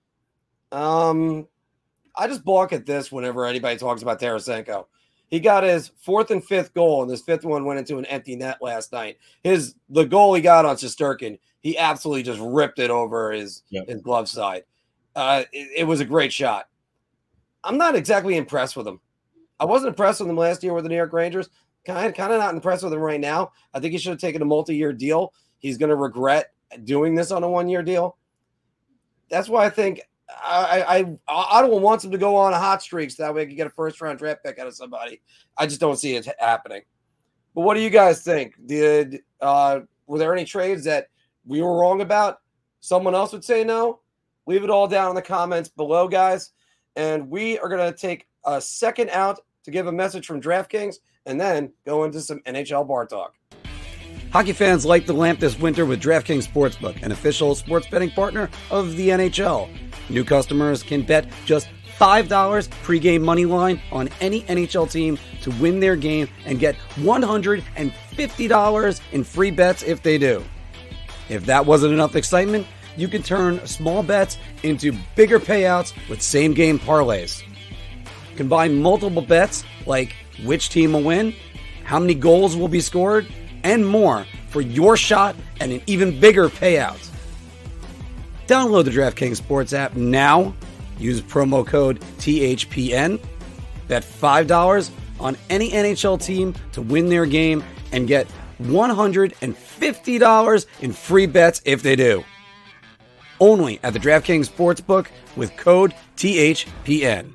Um, I just balk at this whenever anybody talks about Tarasenko. He got his fourth and fifth goal, and his fifth one went into an empty net last night. His the goal he got on Shesterkin, he absolutely just ripped it over his, yep. his glove side. Uh, it, it was a great shot. I'm not exactly impressed with him. I wasn't impressed with him last year with the New York Rangers. Kind of, kind of not impressed with him right now. I think he should have taken a multi-year deal. He's going to regret doing this on a one-year deal. That's why I think I, I, Ottawa wants him to go on a hot streak so that way he can get a first-round draft pick out of somebody. I just don't see it happening. But what do you guys think? Did uh, were there any trades that we were wrong about? Someone else would say no? Leave it all down in the comments below, guys. And we are going to take a second out to give a message from DraftKings and then go into some N H L bar talk. Hockey fans light the lamp this winter with DraftKings Sportsbook, an official sports betting partner of the N H L. New customers can bet just five dollars pregame money line on any N H L team to win their game and get one hundred fifty dollars in free bets if they do. If that wasn't enough excitement, you can turn small bets into bigger payouts with same-game parlays. Combine multiple bets like which team will win, how many goals will be scored, and more for your shot at an even bigger payout. Download the DraftKings Sports app now. Use promo code T H P N. Bet five dollars on any N H L team to win their game and get one hundred fifty dollars in free bets if they do. Only at the DraftKings Sportsbook with code T H P N.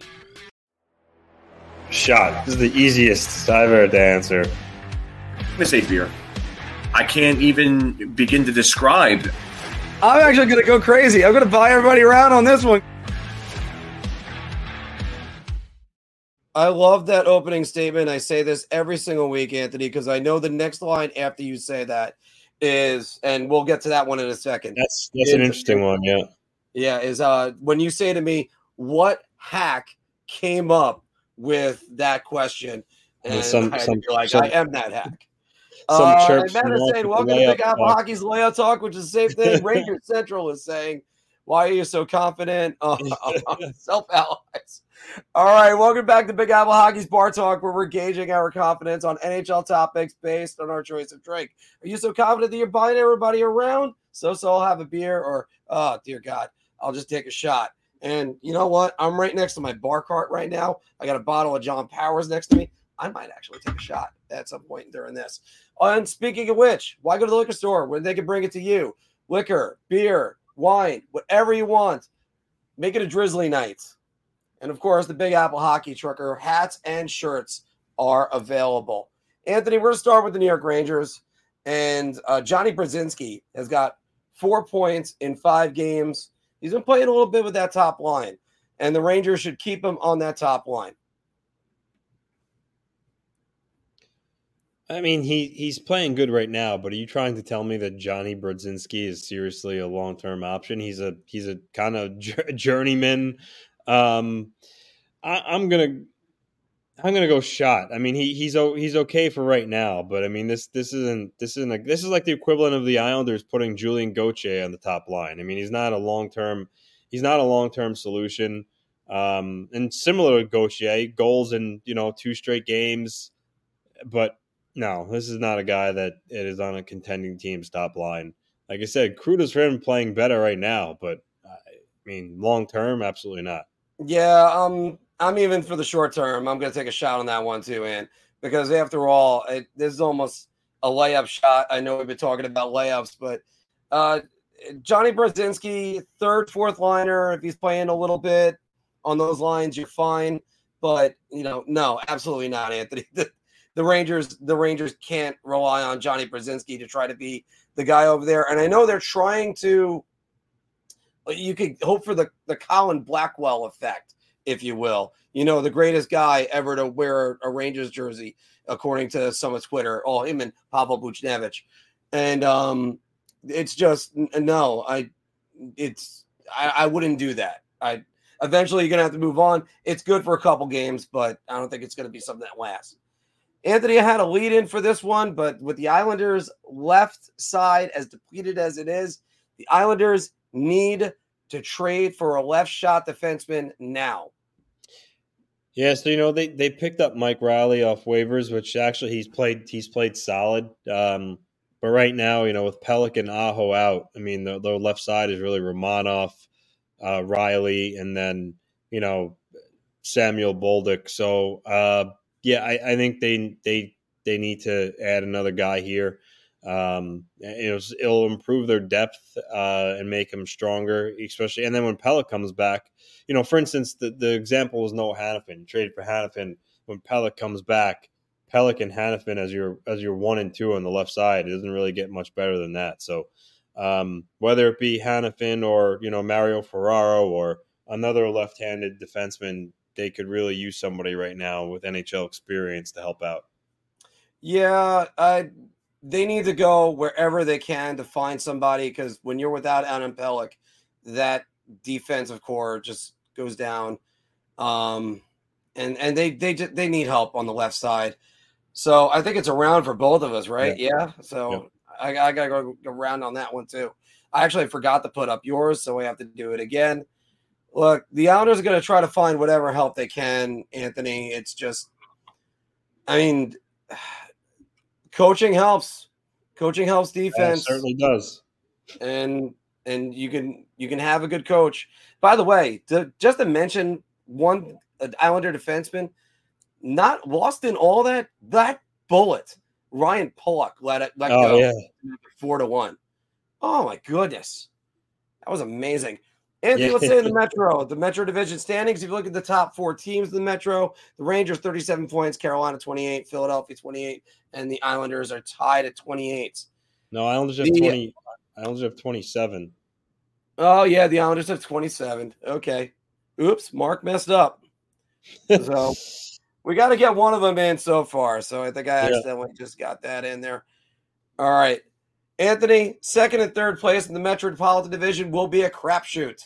Shot. This is the easiest I've ever to answer. I'm going to say beer. I can't even begin to describe. I'm actually going to go crazy. I'm going to buy everybody around on this one. I love that opening statement. I say this every single week, Anthony, because I know the next line after you say that is, and we'll get to that one in a second. That's that's is, an interesting one, yeah. Yeah, is uh when you say to me, what hack came up with that question? And some, I some, feel like some, I am that hack. Some uh, chirps Matt is saying, welcome to Big Apple talk. Hockey's layout talk, which is the same thing. Rangers Central is saying, why are you so confident on self-allies? All right, welcome back to Big Apple Hockey's Bar Talk, where we're gauging our confidence on N H L topics based on our choice of drink. Are you so confident that you're buying everybody around? So, so I'll have a beer, or, oh, dear God, I'll just take a shot. And you know what? I'm right next to my bar cart right now. I got a bottle of John Powers next to me. I might actually take a shot at some point during this. And speaking of which, why go to the liquor store when they can bring it to you? Liquor, beer, wine, whatever you want. Make it a drizzly night. And, of course, the Big Apple Hockey Trucker hats and shirts are available. Anthony, we're going to start with the New York Rangers. And uh, Johnny Brodzinski has got four points in five games. He's been playing a little bit with that top line. And the Rangers should keep him on that top line. I mean, he, he's playing good right now, but are you trying to tell me that Johnny Brodzinski is seriously a long-term option? He's a he's a kind of journeyman. Um, I, I'm gonna I'm gonna go shot. I mean, he he's he's okay for right now, but I mean this this isn't this isn't a, this is like the equivalent of the Islanders putting Julien Gauthier on the top line. I mean, he's not a long-term he's not a long-term solution. Um, and similar to Gauthier, goals in you know two straight games, but. No, this is not a guy that it is on a contending team's top line. Like I said, kudos for him playing better right now, but I mean, long term, absolutely not. Yeah, um, I'm even for the short term. I'm going to take a shot on that one too, Ann, because after all, it, this is almost a layup shot. I know we've been talking about layups, but uh, Johnny Brodzinski, third, fourth liner, if he's playing a little bit on those lines, you're fine. But you know, no, absolutely not, Anthony. The Rangers, the Rangers can't rely on Johnny Brodzinski to try to be the guy over there. And I know they're trying to, you could hope for the, the Colin Blackwell effect, if you will. You know, the greatest guy ever to wear a Rangers jersey, according to some of Twitter. Oh, him and Pavel Buchnevich. And um, it's just, no, I, it's, I, I wouldn't do that. I eventually you're going to have to move on. It's good for a couple games, but I don't think it's going to be something that lasts. Anthony, I had a lead in for this one, but with the Islanders' left side as depleted as it is, the Islanders need to trade for a left shot defenseman now. Yeah, so you know they, they picked up Mike Riley off waivers, which actually he's played he's played solid. Um, but right now, you know, with Pelech and Aho out, I mean the, the left side is really Romanov, uh, Riley, and then you know Samuel Bolduc. So. Uh, Yeah, I, I think they they they need to add another guy here. Um, you know, it'll improve their depth uh, and make them stronger, especially. And then when Pelech comes back, you know, for instance, the, the example was Noah Hanifin. Traded for Hanifin. When Pelech comes back, Pelech and Hanifin as your as your one and two on the left side, it doesn't really get much better than that. So um, whether it be Hanifin or you know Mario Ferraro or another left-handed defenseman. They could really use somebody right now with N H L experience to help out. Yeah, uh, they need to go wherever they can to find somebody because when you're without Adam Pelech, that defensive core just goes down, um, and and they they they need help on the left side. So I think it's around for both of us, right? Yeah. yeah? So I, I got to go around on that one too. I actually forgot to put up yours, so we have to do it again. Look, the Islanders are going to try to find whatever help they can, Anthony. It's just, I mean, coaching helps. Coaching helps defense. Yeah, it certainly does. And and you can you can have a good coach. By the way, to, just to mention one Islander defenseman, not lost in all that that bullet. Ryan Pulock let it let oh, go yeah. four to one. Oh my goodness, that was amazing. Anthony, Yeah. let's say in the Metro, the Metro Division standings. If you look at the top four teams in the Metro, the Rangers thirty-seven points, Carolina twenty-eight, Philadelphia twenty-eight, and the Islanders are tied at twenty-eight. No, Islanders have The- twenty. Islanders have twenty-seven. Oh yeah, the Islanders have twenty-seven. Okay, oops, Mark messed up. So we got to get one of them in so far. So I think I Yeah. accidentally just got that in there. All right. Anthony, second and third place in the Metropolitan Division will be a crapshoot.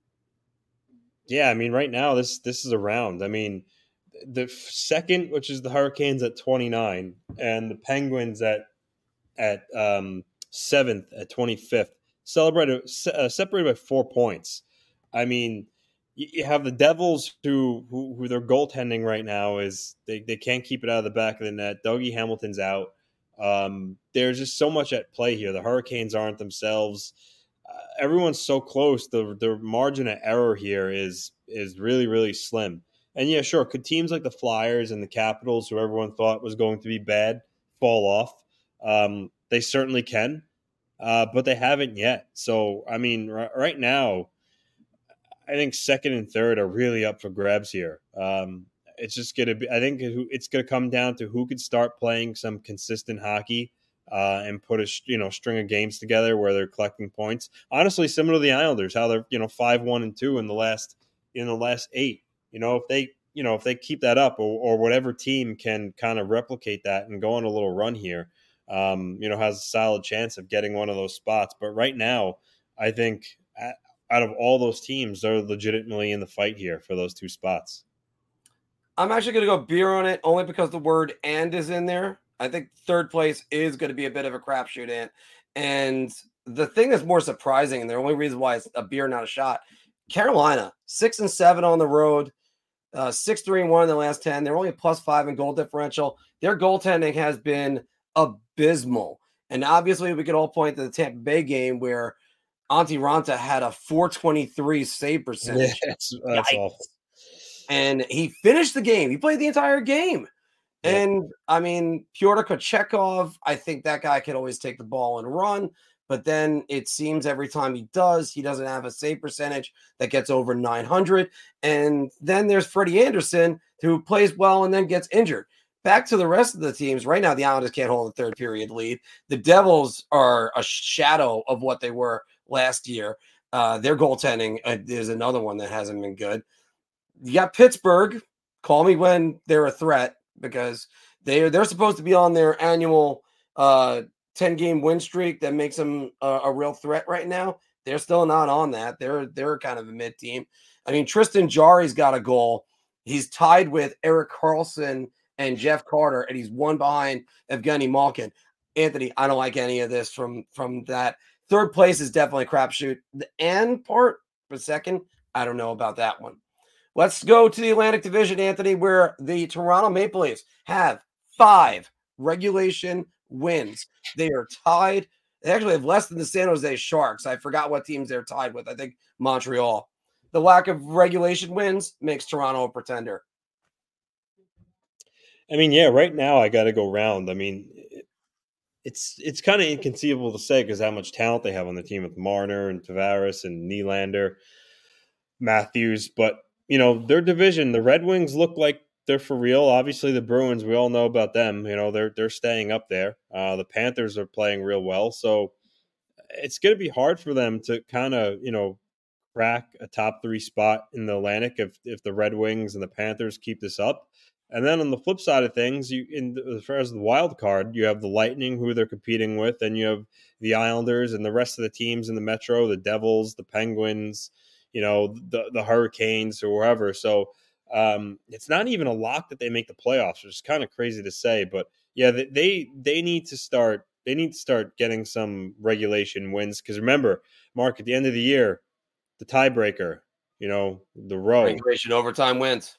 Yeah, I mean, right now this this is a round. I mean, the f- second, which is the Hurricanes at twenty-nine, and the Penguins at at um, seventh at twenty-fifth, celebrated se- uh, separated by four points. I mean, you, you have the Devils who, who who their goaltending right now is they, they can't keep it out of the back of the net. Dougie Hamilton's out. Um, there's just so much at play here. The Hurricanes aren't themselves. Uh, everyone's so close. The the margin of error here is is really really slim. And yeah, sure, could teams like the Flyers and the Capitals, who everyone thought was going to be bad, fall off? Um, they certainly can, uh, but they haven't yet. So I mean, r- right now, I think second and third are really up for grabs here. Um, it's just going to be. I think it's going to come down to who could start playing some consistent hockey. Uh, and put a you know string of games together where they're collecting points. Honestly, similar to the Islanders, how they're you know five one and two in the last in the last eight. You know if they you know if they keep that up, or, or whatever team can kind of replicate that and go on a little run here, um, you know has a solid chance of getting one of those spots. But right now, I think out of all those teams, they're legitimately in the fight here for those two spots. I'm actually going to go beer on it only because the word "and" is in there. I think third place is going to be a bit of a crapshoot in. And the thing that's more surprising, and the only reason why it's a beer, not a shot, Carolina, six and seven on the road, uh, six, three, and one in the last ten. They're only a plus five in goal differential. Their goaltending has been abysmal. And obviously, we could all point to the Tampa Bay game where Antti Ranta had a four twenty-three save percentage. Yeah, that's that's awful. And he finished the game. He played the entire game. And I mean, Pyotr Kochetkov, I think that guy could always take the ball and run. But then it seems every time he does, he doesn't have a save percentage that gets over nine hundred. And then there's Freddie Anderson, who plays well and then gets injured. Back to the rest of the teams. Right now, the Islanders can't hold a third period lead. The Devils are a shadow of what they were last year. Uh, their goaltending uh, is another one that hasn't been good. You got Pittsburgh. Call me when they're a threat, because they they're supposed to be on their annual uh, ten-game win streak that makes them a, a real threat right now. They're still not on that. They're they're kind of a mid team. I mean, Tristan Jarry's got a goal. He's tied with Erik Karlsson and Jeff Carter, and he's one behind Evgeny Malkin. Anthony, I don't like any of this from from that. Third place is definitely a crapshoot. The and part for second, I don't know about that one. Let's go to the Atlantic Division, Anthony, where the Toronto Maple Leafs have five regulation wins. They are tied. They actually have less than the San Jose Sharks. I forgot what teams they're tied with. I think Montreal. The lack of regulation wins makes Toronto a pretender. I mean, yeah, right now I got to go round. I mean, it's it's kind of inconceivable to say because how much talent they have on the team with Marner and Tavares and Nylander, Matthews, but you know, their division, the Red Wings look like they're for real. Obviously, the Bruins, we all know about them. You know, they're they're staying up there. Uh, the Panthers are playing real well. So it's going to be hard for them to kind of, you know, crack a top three spot in the Atlantic if if the Red Wings and the Panthers keep this up. And then on the flip side of things, you in as far as the wild card, you have the Lightning, who they're competing with, and you have the Islanders and the rest of the teams in the Metro, the Devils, the Penguins, you know, the the Hurricanes or wherever. So um, it's not even a lock that they make the playoffs, which is kind of crazy to say. But yeah, they they need to start they need to start getting some regulation wins. Because remember, Mark, at the end of the year, the tiebreaker, you know, the row. Regulation overtime wins.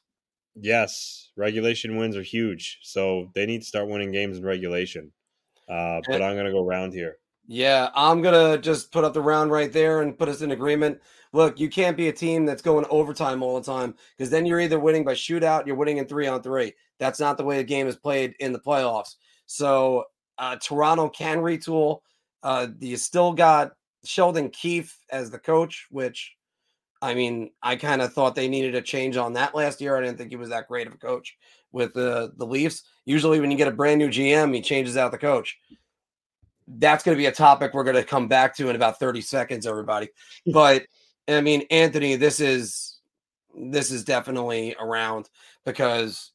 Yes, regulation wins are huge. So they need to start winning games in regulation. Uh, but I'm going to go round here. Yeah, I'm going to just put up the round right there and put us in agreement. Look, you can't be a team that's going overtime all the time because then you're either winning by shootout, you're winning in three on three. That's not the way the game is played in the playoffs. So uh, Toronto can retool. Uh, you still got Sheldon Keefe as the coach, which, I mean, I kind of thought they needed a change on that last year. I didn't think he was that great of a coach with the, the Leafs. Usually when you get a brand new G M, he changes out the coach. That's going to be a topic we're going to come back to in about thirty seconds, everybody. But I mean, Anthony, this is this is definitely around because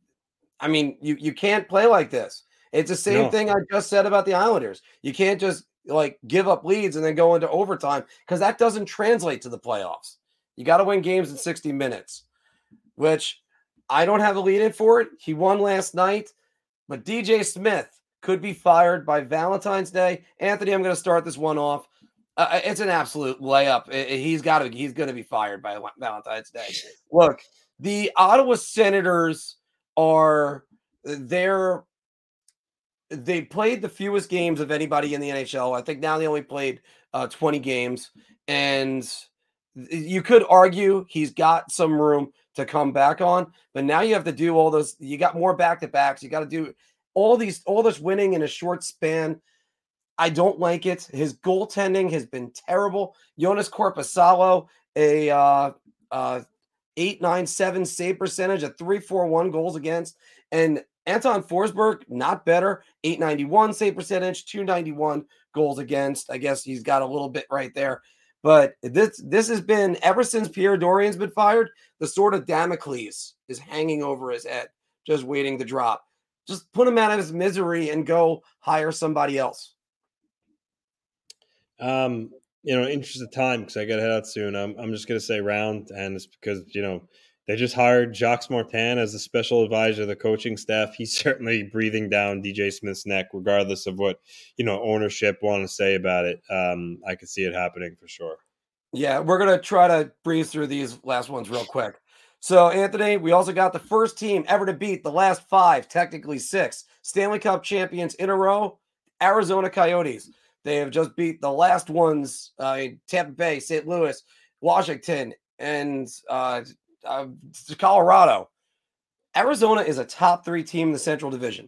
I mean, you you can't play like this. It's the same No. thing I just said about the Islanders. You can't just like give up leads and then go into overtime because that doesn't translate to the playoffs. You got to win games in sixty minutes, which I don't have a lead in for it. He won last night, but D J Smith could be fired by Valentine's Day. Anthony, I'm going to start this one off. Uh, it's an absolute layup. It, it, he's got to. He's going to be fired by Valentine's Day. Look, the Ottawa Senators are they're they played the fewest games of anybody in the N H L. I think now they only played uh, twenty games, and you could argue he's got some room to come back on. But now you have to do all those. You got more back to backs. You got to do all these all this winning in a short span. I don't like it. His goaltending has been terrible. Jonas Korpisalo, a uh, uh, eight nine seven save percentage, a three four one goals against, and Anton Forsberg, not better, eight ninety-one save percentage, two ninety-one goals against. I guess he's got a little bit right there. But this this has been, ever since Pierre Dorian's been fired, the sword of Damocles is hanging over his head, just waiting to drop. Just put him out of his misery and go hire somebody else. Um, you know, interest of time, because I got to head out soon. I'm, I'm just going to say round, and it's because, you know, they just hired Jacques Martin as the special advisor of the coaching staff. He's certainly breathing down D J Smith's neck, regardless of what, you know, ownership want to say about it. Um, I could see it happening for sure. Yeah, we're going to try to breeze through these last ones real quick. So, Anthony, we also got the first team ever to beat the last five, technically six, Stanley Cup champions in a row, Arizona Coyotes. They have just beat the last ones, uh, Tampa Bay, Saint Louis, Washington, and uh, uh, Colorado. Arizona is a top three team in the Central Division.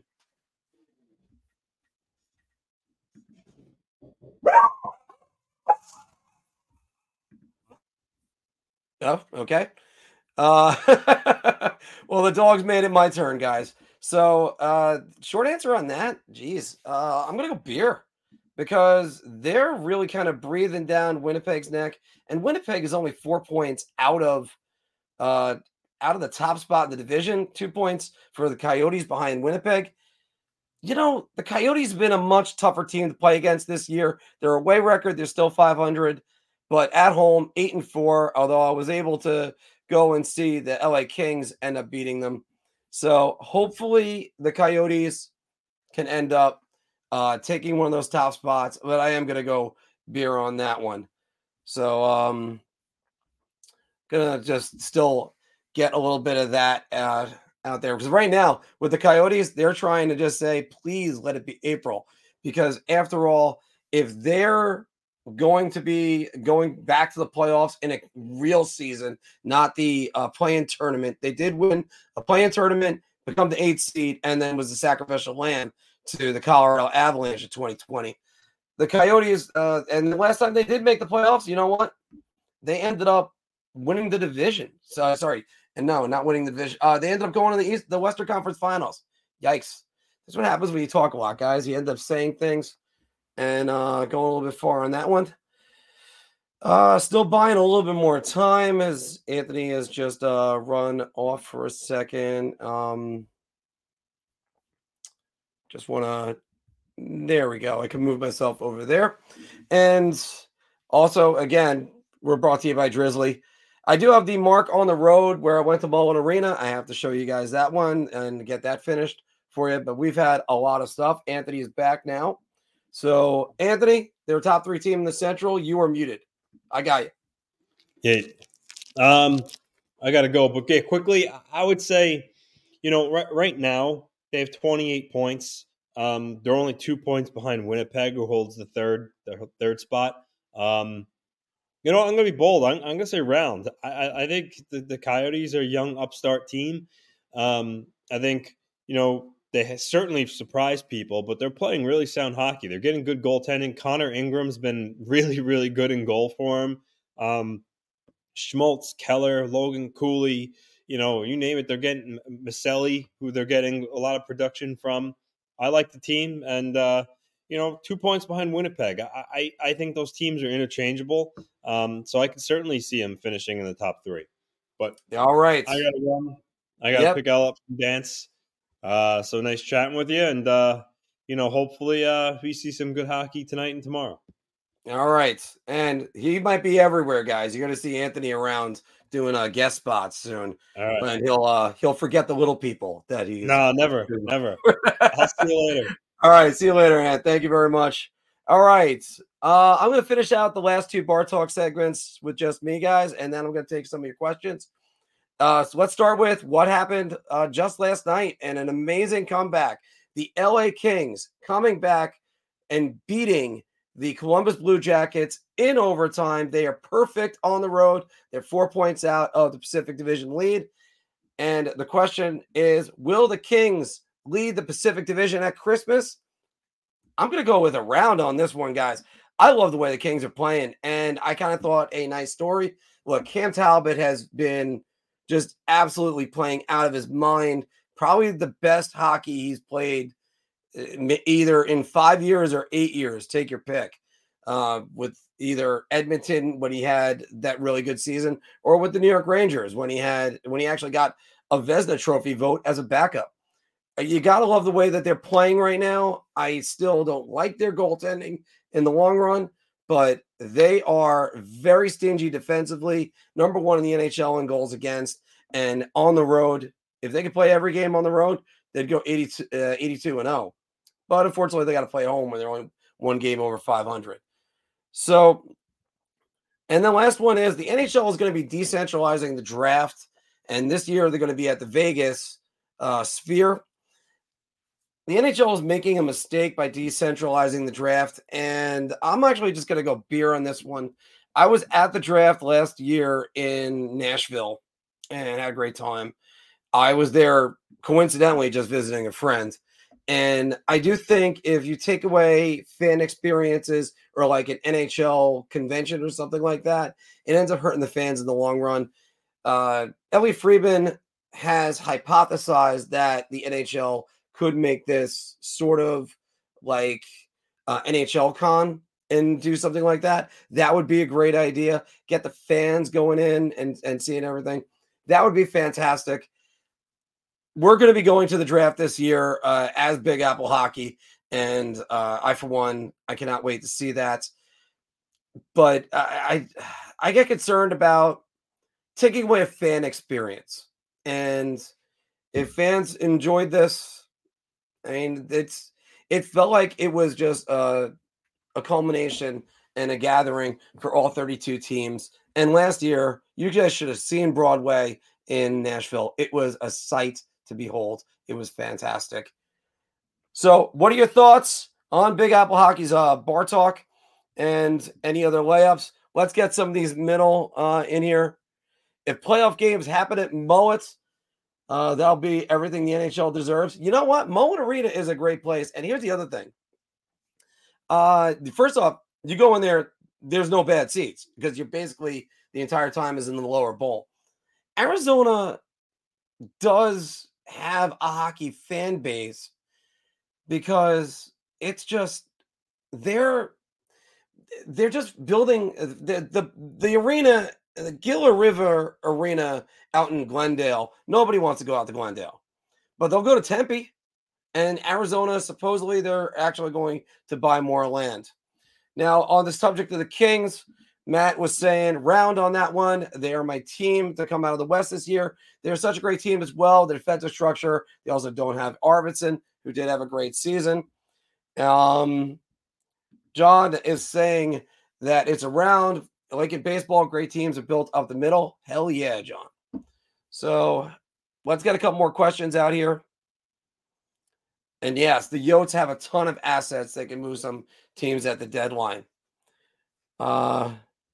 Oh, okay. Uh, well, the dogs made it my turn, guys. So, uh, short answer on that, geez, uh, I'm going to go beer. Because they're really kind of breathing down Winnipeg's neck, and Winnipeg is only four points out of uh, out of the top spot in the division. Two points for the Coyotes behind Winnipeg. You know, the Coyotes have been a much tougher team to play against this year. Their away record, they're still five hundred, but at home, eight and four. Although I was able to go and see the L A Kings end up beating them, so hopefully the Coyotes can end up Uh, taking one of those top spots, but I am going to go beer on that one. So um going to just still get a little bit of that uh, out there. Because right now with the Coyotes, they're trying to just say, please let it be April. Because after all, if they're going to be going back to the playoffs in a real season, not the uh, play-in tournament, they did win a play-in tournament, become the eighth seed, and then was the sacrificial lamb to the Colorado Avalanche in twenty twenty. The Coyotes, uh, and the last time they did make the playoffs, you know what? They ended up winning the division. So sorry, and no, not winning the division. Uh, they ended up going to the East, the Western Conference Finals. Yikes! That's what happens when you talk a lot, guys. You end up saying things and uh, going a little bit far on that one. Uh, still buying a little bit more time as Anthony has just uh, run off for a second. Um, Just want to, there we go. I can move myself over there. And also, again, we're brought to you by Drizzly. I do have the Mark on the Road where I went to Mullen Arena. I have to show you guys that one and get that finished for you. But we've had a lot of stuff. Anthony is back now. So, Anthony, they're a top three team in the Central. You are muted. I got you. Yeah. Um, I got to go. But yeah, quickly, I would say, you know, right, right now, they have twenty-eight points. Um, they're only two points behind Winnipeg, who holds the third the third spot. Um, you know, I'm going to be bold. I'm, I'm going to say round. I, I, I think the, the Coyotes are a young upstart team. Um, I think, you know, they have certainly surprised people, but they're playing really sound hockey. They're getting good goaltending. Connor Ingram's been really, really good in goal for him. Um, Schmaltz, Keller, Logan Cooley, you know, you name it. They're getting Maselli, who they're getting a lot of production from. I like the team, and uh, you know, two points behind Winnipeg. I, I, I think those teams are interchangeable, um, so I can certainly see them finishing in the top three. But all right, I got to run. I got to yep. pick Elle up from dance. Uh, so nice chatting with you, and uh, you know, hopefully, uh, we see some good hockey tonight and tomorrow. All right, and he might be everywhere, guys. You're going to see Anthony around doing a uh, guest spots soon, all right. And he'll uh, he'll forget the little people that he's. No, never, never. I'll see you later. All right, see you later, Ant. Thank you very much. All right, uh, I'm going to finish out the last two bar talk segments with just me, guys, and then I'm going to take some of your questions. Uh, so let's start with what happened uh, just last night and an amazing comeback. The L A Kings coming back and beating the Columbus Blue Jackets in overtime. They are perfect on the road. They're four points out of the Pacific Division lead. And the question is, will the Kings lead the Pacific Division at Christmas? I'm going to go with a round on this one, guys. I love the way the Kings are playing, and I kind of thought a nice story. Look, Cam Talbot has been just absolutely playing out of his mind. Probably the best hockey he's played either in five years or eight years. Take your pick. Uh, with either Edmonton when he had that really good season, or with the New York Rangers when he had when he actually got a Vezina Trophy vote as a backup. You got to love the way that they're playing right now. I still don't like their goaltending in the long run, but they are very stingy defensively. Number one in the N H L in goals against, and on the road. If they could play every game on the road, they'd go eighty-two, uh, eighty-two and oh. But unfortunately, they got to play at home when they're only one game over five hundred. So, and the last one is the N H L is going to be decentralizing the draft. And this year, they're going to be at the Vegas uh, Sphere. The N H L is making a mistake by decentralizing the draft. And I'm actually just going to go beer on this one. I was at the draft last year in Nashville and had a great time. I was there coincidentally just visiting a friend. And I do think if you take away fan experiences or like an N H L convention or something like that, it ends up hurting the fans in the long run. Uh, Ellie Friedman has hypothesized that the N H L could make this sort of like uh, N H L con and do something like that. That would be a great idea. Get the fans going in and, and seeing everything. That would be fantastic. We're going to be going to the draft this year uh, as Big Apple Hockey, and uh, I, for one, I cannot wait to see that. But I, I, I get concerned about taking away a fan experience, and if fans enjoyed this, I mean, it's it felt like it was just a, a culmination and a gathering for all thirty-two teams. And last year, you guys should have seen Broadway in Nashville. It was a sight to behold. It was fantastic. So what are your thoughts on Big Apple Hockey's uh, bar talk and any other layups? Let's get some of these middle uh, in here. If playoff games happen at Mowat, uh, that'll be everything the N H L deserves. You know what? Mowat Arena is a great place. And here's the other thing. Uh, first off, you go in there, there's no bad seats because you're basically the entire time is in the lower bowl. Arizona does have a hockey fan base because it's just they're they're just building the the, the arena, the Gila River Arena out in Glendale. Nobody wants to go out to Glendale, but they'll go to Tempe, and Arizona supposedly they're actually going to buy more land. Now, on the subject of the Kings, Matt was saying round on that one. They are my team to come out of the West this year. They're such a great team as well. Their defensive structure. They also don't have Arvidsson, who did have a great season. Um, John is saying that it's around, like in baseball, great teams are built up the middle. Hell yeah, John. So let's get a couple more questions out here. And yes, the Yotes have a ton of assets that can move some teams at the deadline. Uh,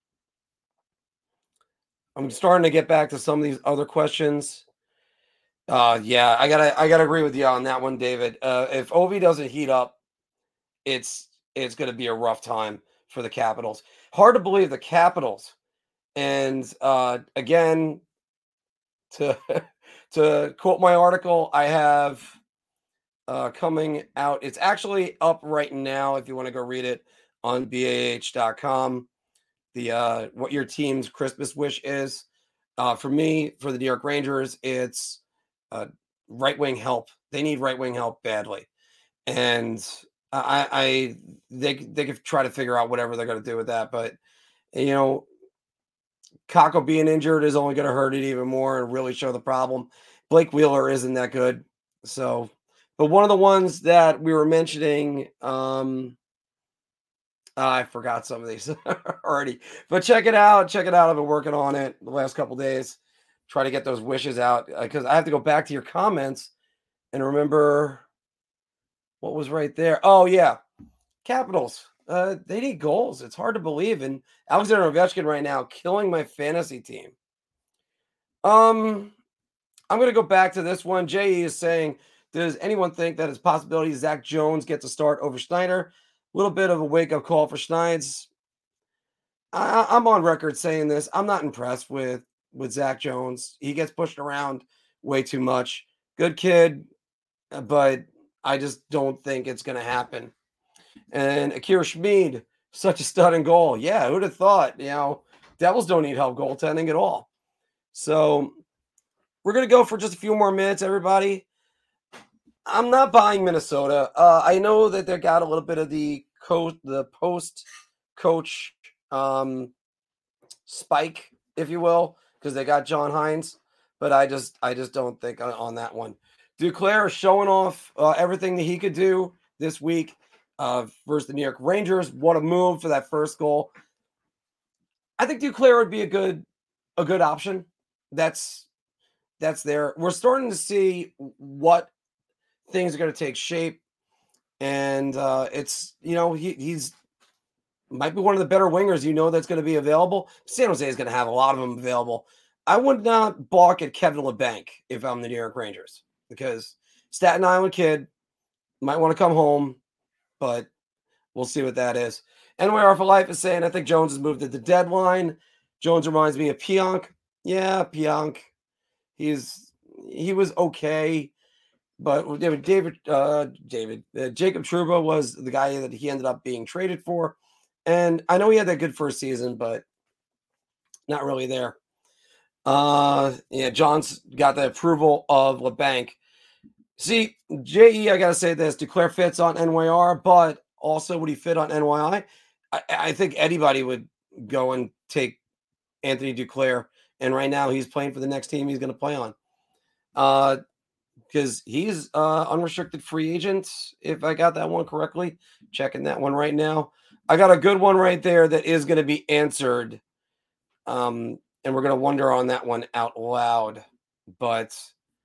I'm starting to get back to some of these other questions. Uh, yeah, I gotta, I gotta agree with you on that one, David. Uh, if Ovi doesn't heat up, it's, it's going to be a rough time for the Capitals. Hard to believe the Capitals. And uh, again, to to quote my article, I have uh, coming out. It's actually up right now if you want to go read it on B A H dot com. The uh, what your team's Christmas wish is. Uh, for me, for the New York Rangers, it's uh, right wing help. They need right wing help badly, and I, I they they could try to figure out whatever they're going to do with that. But you know, Kakko being injured is only going to hurt it even more and really show the problem. Blake Wheeler isn't that good, so. But one of the ones that we were mentioning, um, I forgot some of these already. But check it out. Check it out. I've been working on it the last couple days. Try to get those wishes out because I have to go back to your comments and remember what was right there. Oh, yeah. Capitals. Uh, they need goals. It's hard to believe. And Alexander Ovechkin right now killing my fantasy team. Um, I'm going to go back to this one. J E is saying, does anyone think that it's a possibility Zach Jones gets a start over Schneider? A little bit of a wake-up call for Schneid's. I, I'm on record saying this. I'm not impressed with, with Zach Jones. He gets pushed around way too much. Good kid, but I just don't think it's going to happen. And Akira Schmid, such a stud in goal. Yeah, who'd have thought? You know, Devils don't need help goaltending at all. So we're going to go for just a few more minutes, everybody. I'm not buying Minnesota. Uh, I know that they got a little bit of the coach, the post coach um, spike, if you will, because they got John Hines. But I just, I just don't think on, on that one. Duclair is showing off uh, everything that he could do this week uh, versus the New York Rangers. What a move for that first goal! I think Duclair would be a good, a good option. That's, that's there. We're starting to see what things are going to take shape, and uh, it's, you know, he, he's might be one of the better wingers, you know, that's going to be available. San Jose is going to have a lot of them available. I would not balk at Kevin LeBanc if I'm the New York Rangers, because Staten Island kid might want to come home, but we'll see what that is. N Y R for Life is saying, I think Jones has moved at the deadline. Jones reminds me of Pionk. Yeah, Pionk. He's he was okay. But David, David, uh, David, uh, Jacob Trouba was the guy that he ended up being traded for, and I know he had that good first season, but not really there. Uh, yeah, John's got the approval of LeBanc. See, J E, I gotta say this: Duclair fits on N Y R, but also would he fit on N Y I? I, I think anybody would go and take Anthony Duclair, and right now he's playing for the next team he's going to play on. Uh. Because he's uh, unrestricted free agent, if I got that one correctly. Checking that one right now. I got a good one right there that is going to be answered. Um, and we're going to wonder on that one out loud. But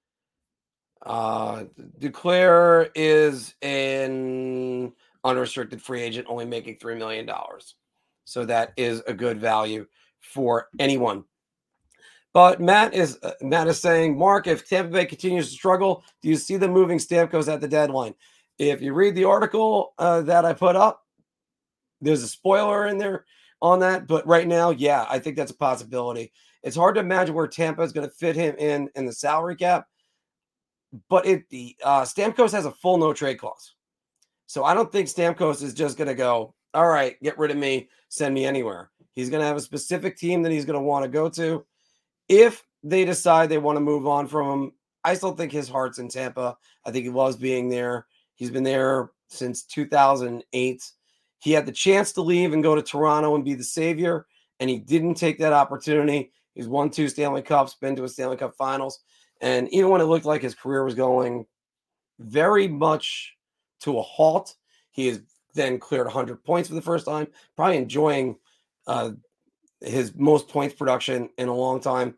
uh, Duclair is an unrestricted free agent, only making three million dollars. So that is a good value for anyone. But Matt is uh, Matt is saying, Mark, if Tampa Bay continues to struggle, do you see them moving Stamkos at the deadline? If you read the article uh, that I put up, there's a spoiler in there on that. But right now, yeah, I think that's a possibility. It's hard to imagine where Tampa is going to fit him in in the salary cap. But it the uh, Stamkos has a full no trade clause. So I don't think Stamkos is just going to go, all right, get rid of me, send me anywhere. He's going to have a specific team that he's going to want to go to. If they decide they want to move on from him, I still think his heart's in Tampa. I think he loves being there. He's been there since two thousand eight. He had the chance to leave and go to Toronto and be the savior, and he didn't take that opportunity. He's won two Stanley Cups, been to a Stanley Cup Finals, and even when it looked like his career was going very much to a halt, he is then cleared one hundred points for the first time. Probably enjoying uh, his most points production in a long time.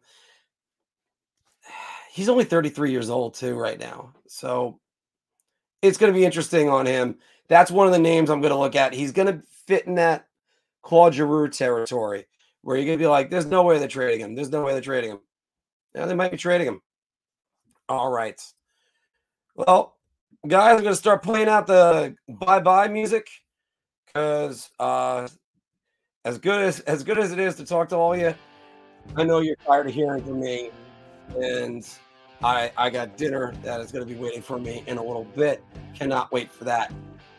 He's only thirty-three years old too right now. So it's going to be interesting on him. That's one of the names I'm going to look at. He's going to fit in that Claude Giroux territory where you're going to be like, there's no way they're trading him. There's no way they're trading him. Yeah, they might be trading him. All right. Well, guys, I'm going to start playing out the bye-bye music because uh, as good as as good as it is to talk to all of you, I know you're tired of hearing from me, and I I got dinner that is going to be waiting for me in a little bit. Cannot wait for that.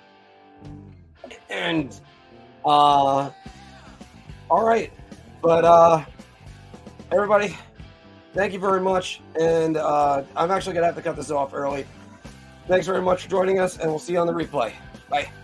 And uh, all right, but uh, everybody, thank you very much. And uh, I'm actually going to have to cut this off early. Thanks very much for joining us, and we'll see you on the replay. Bye.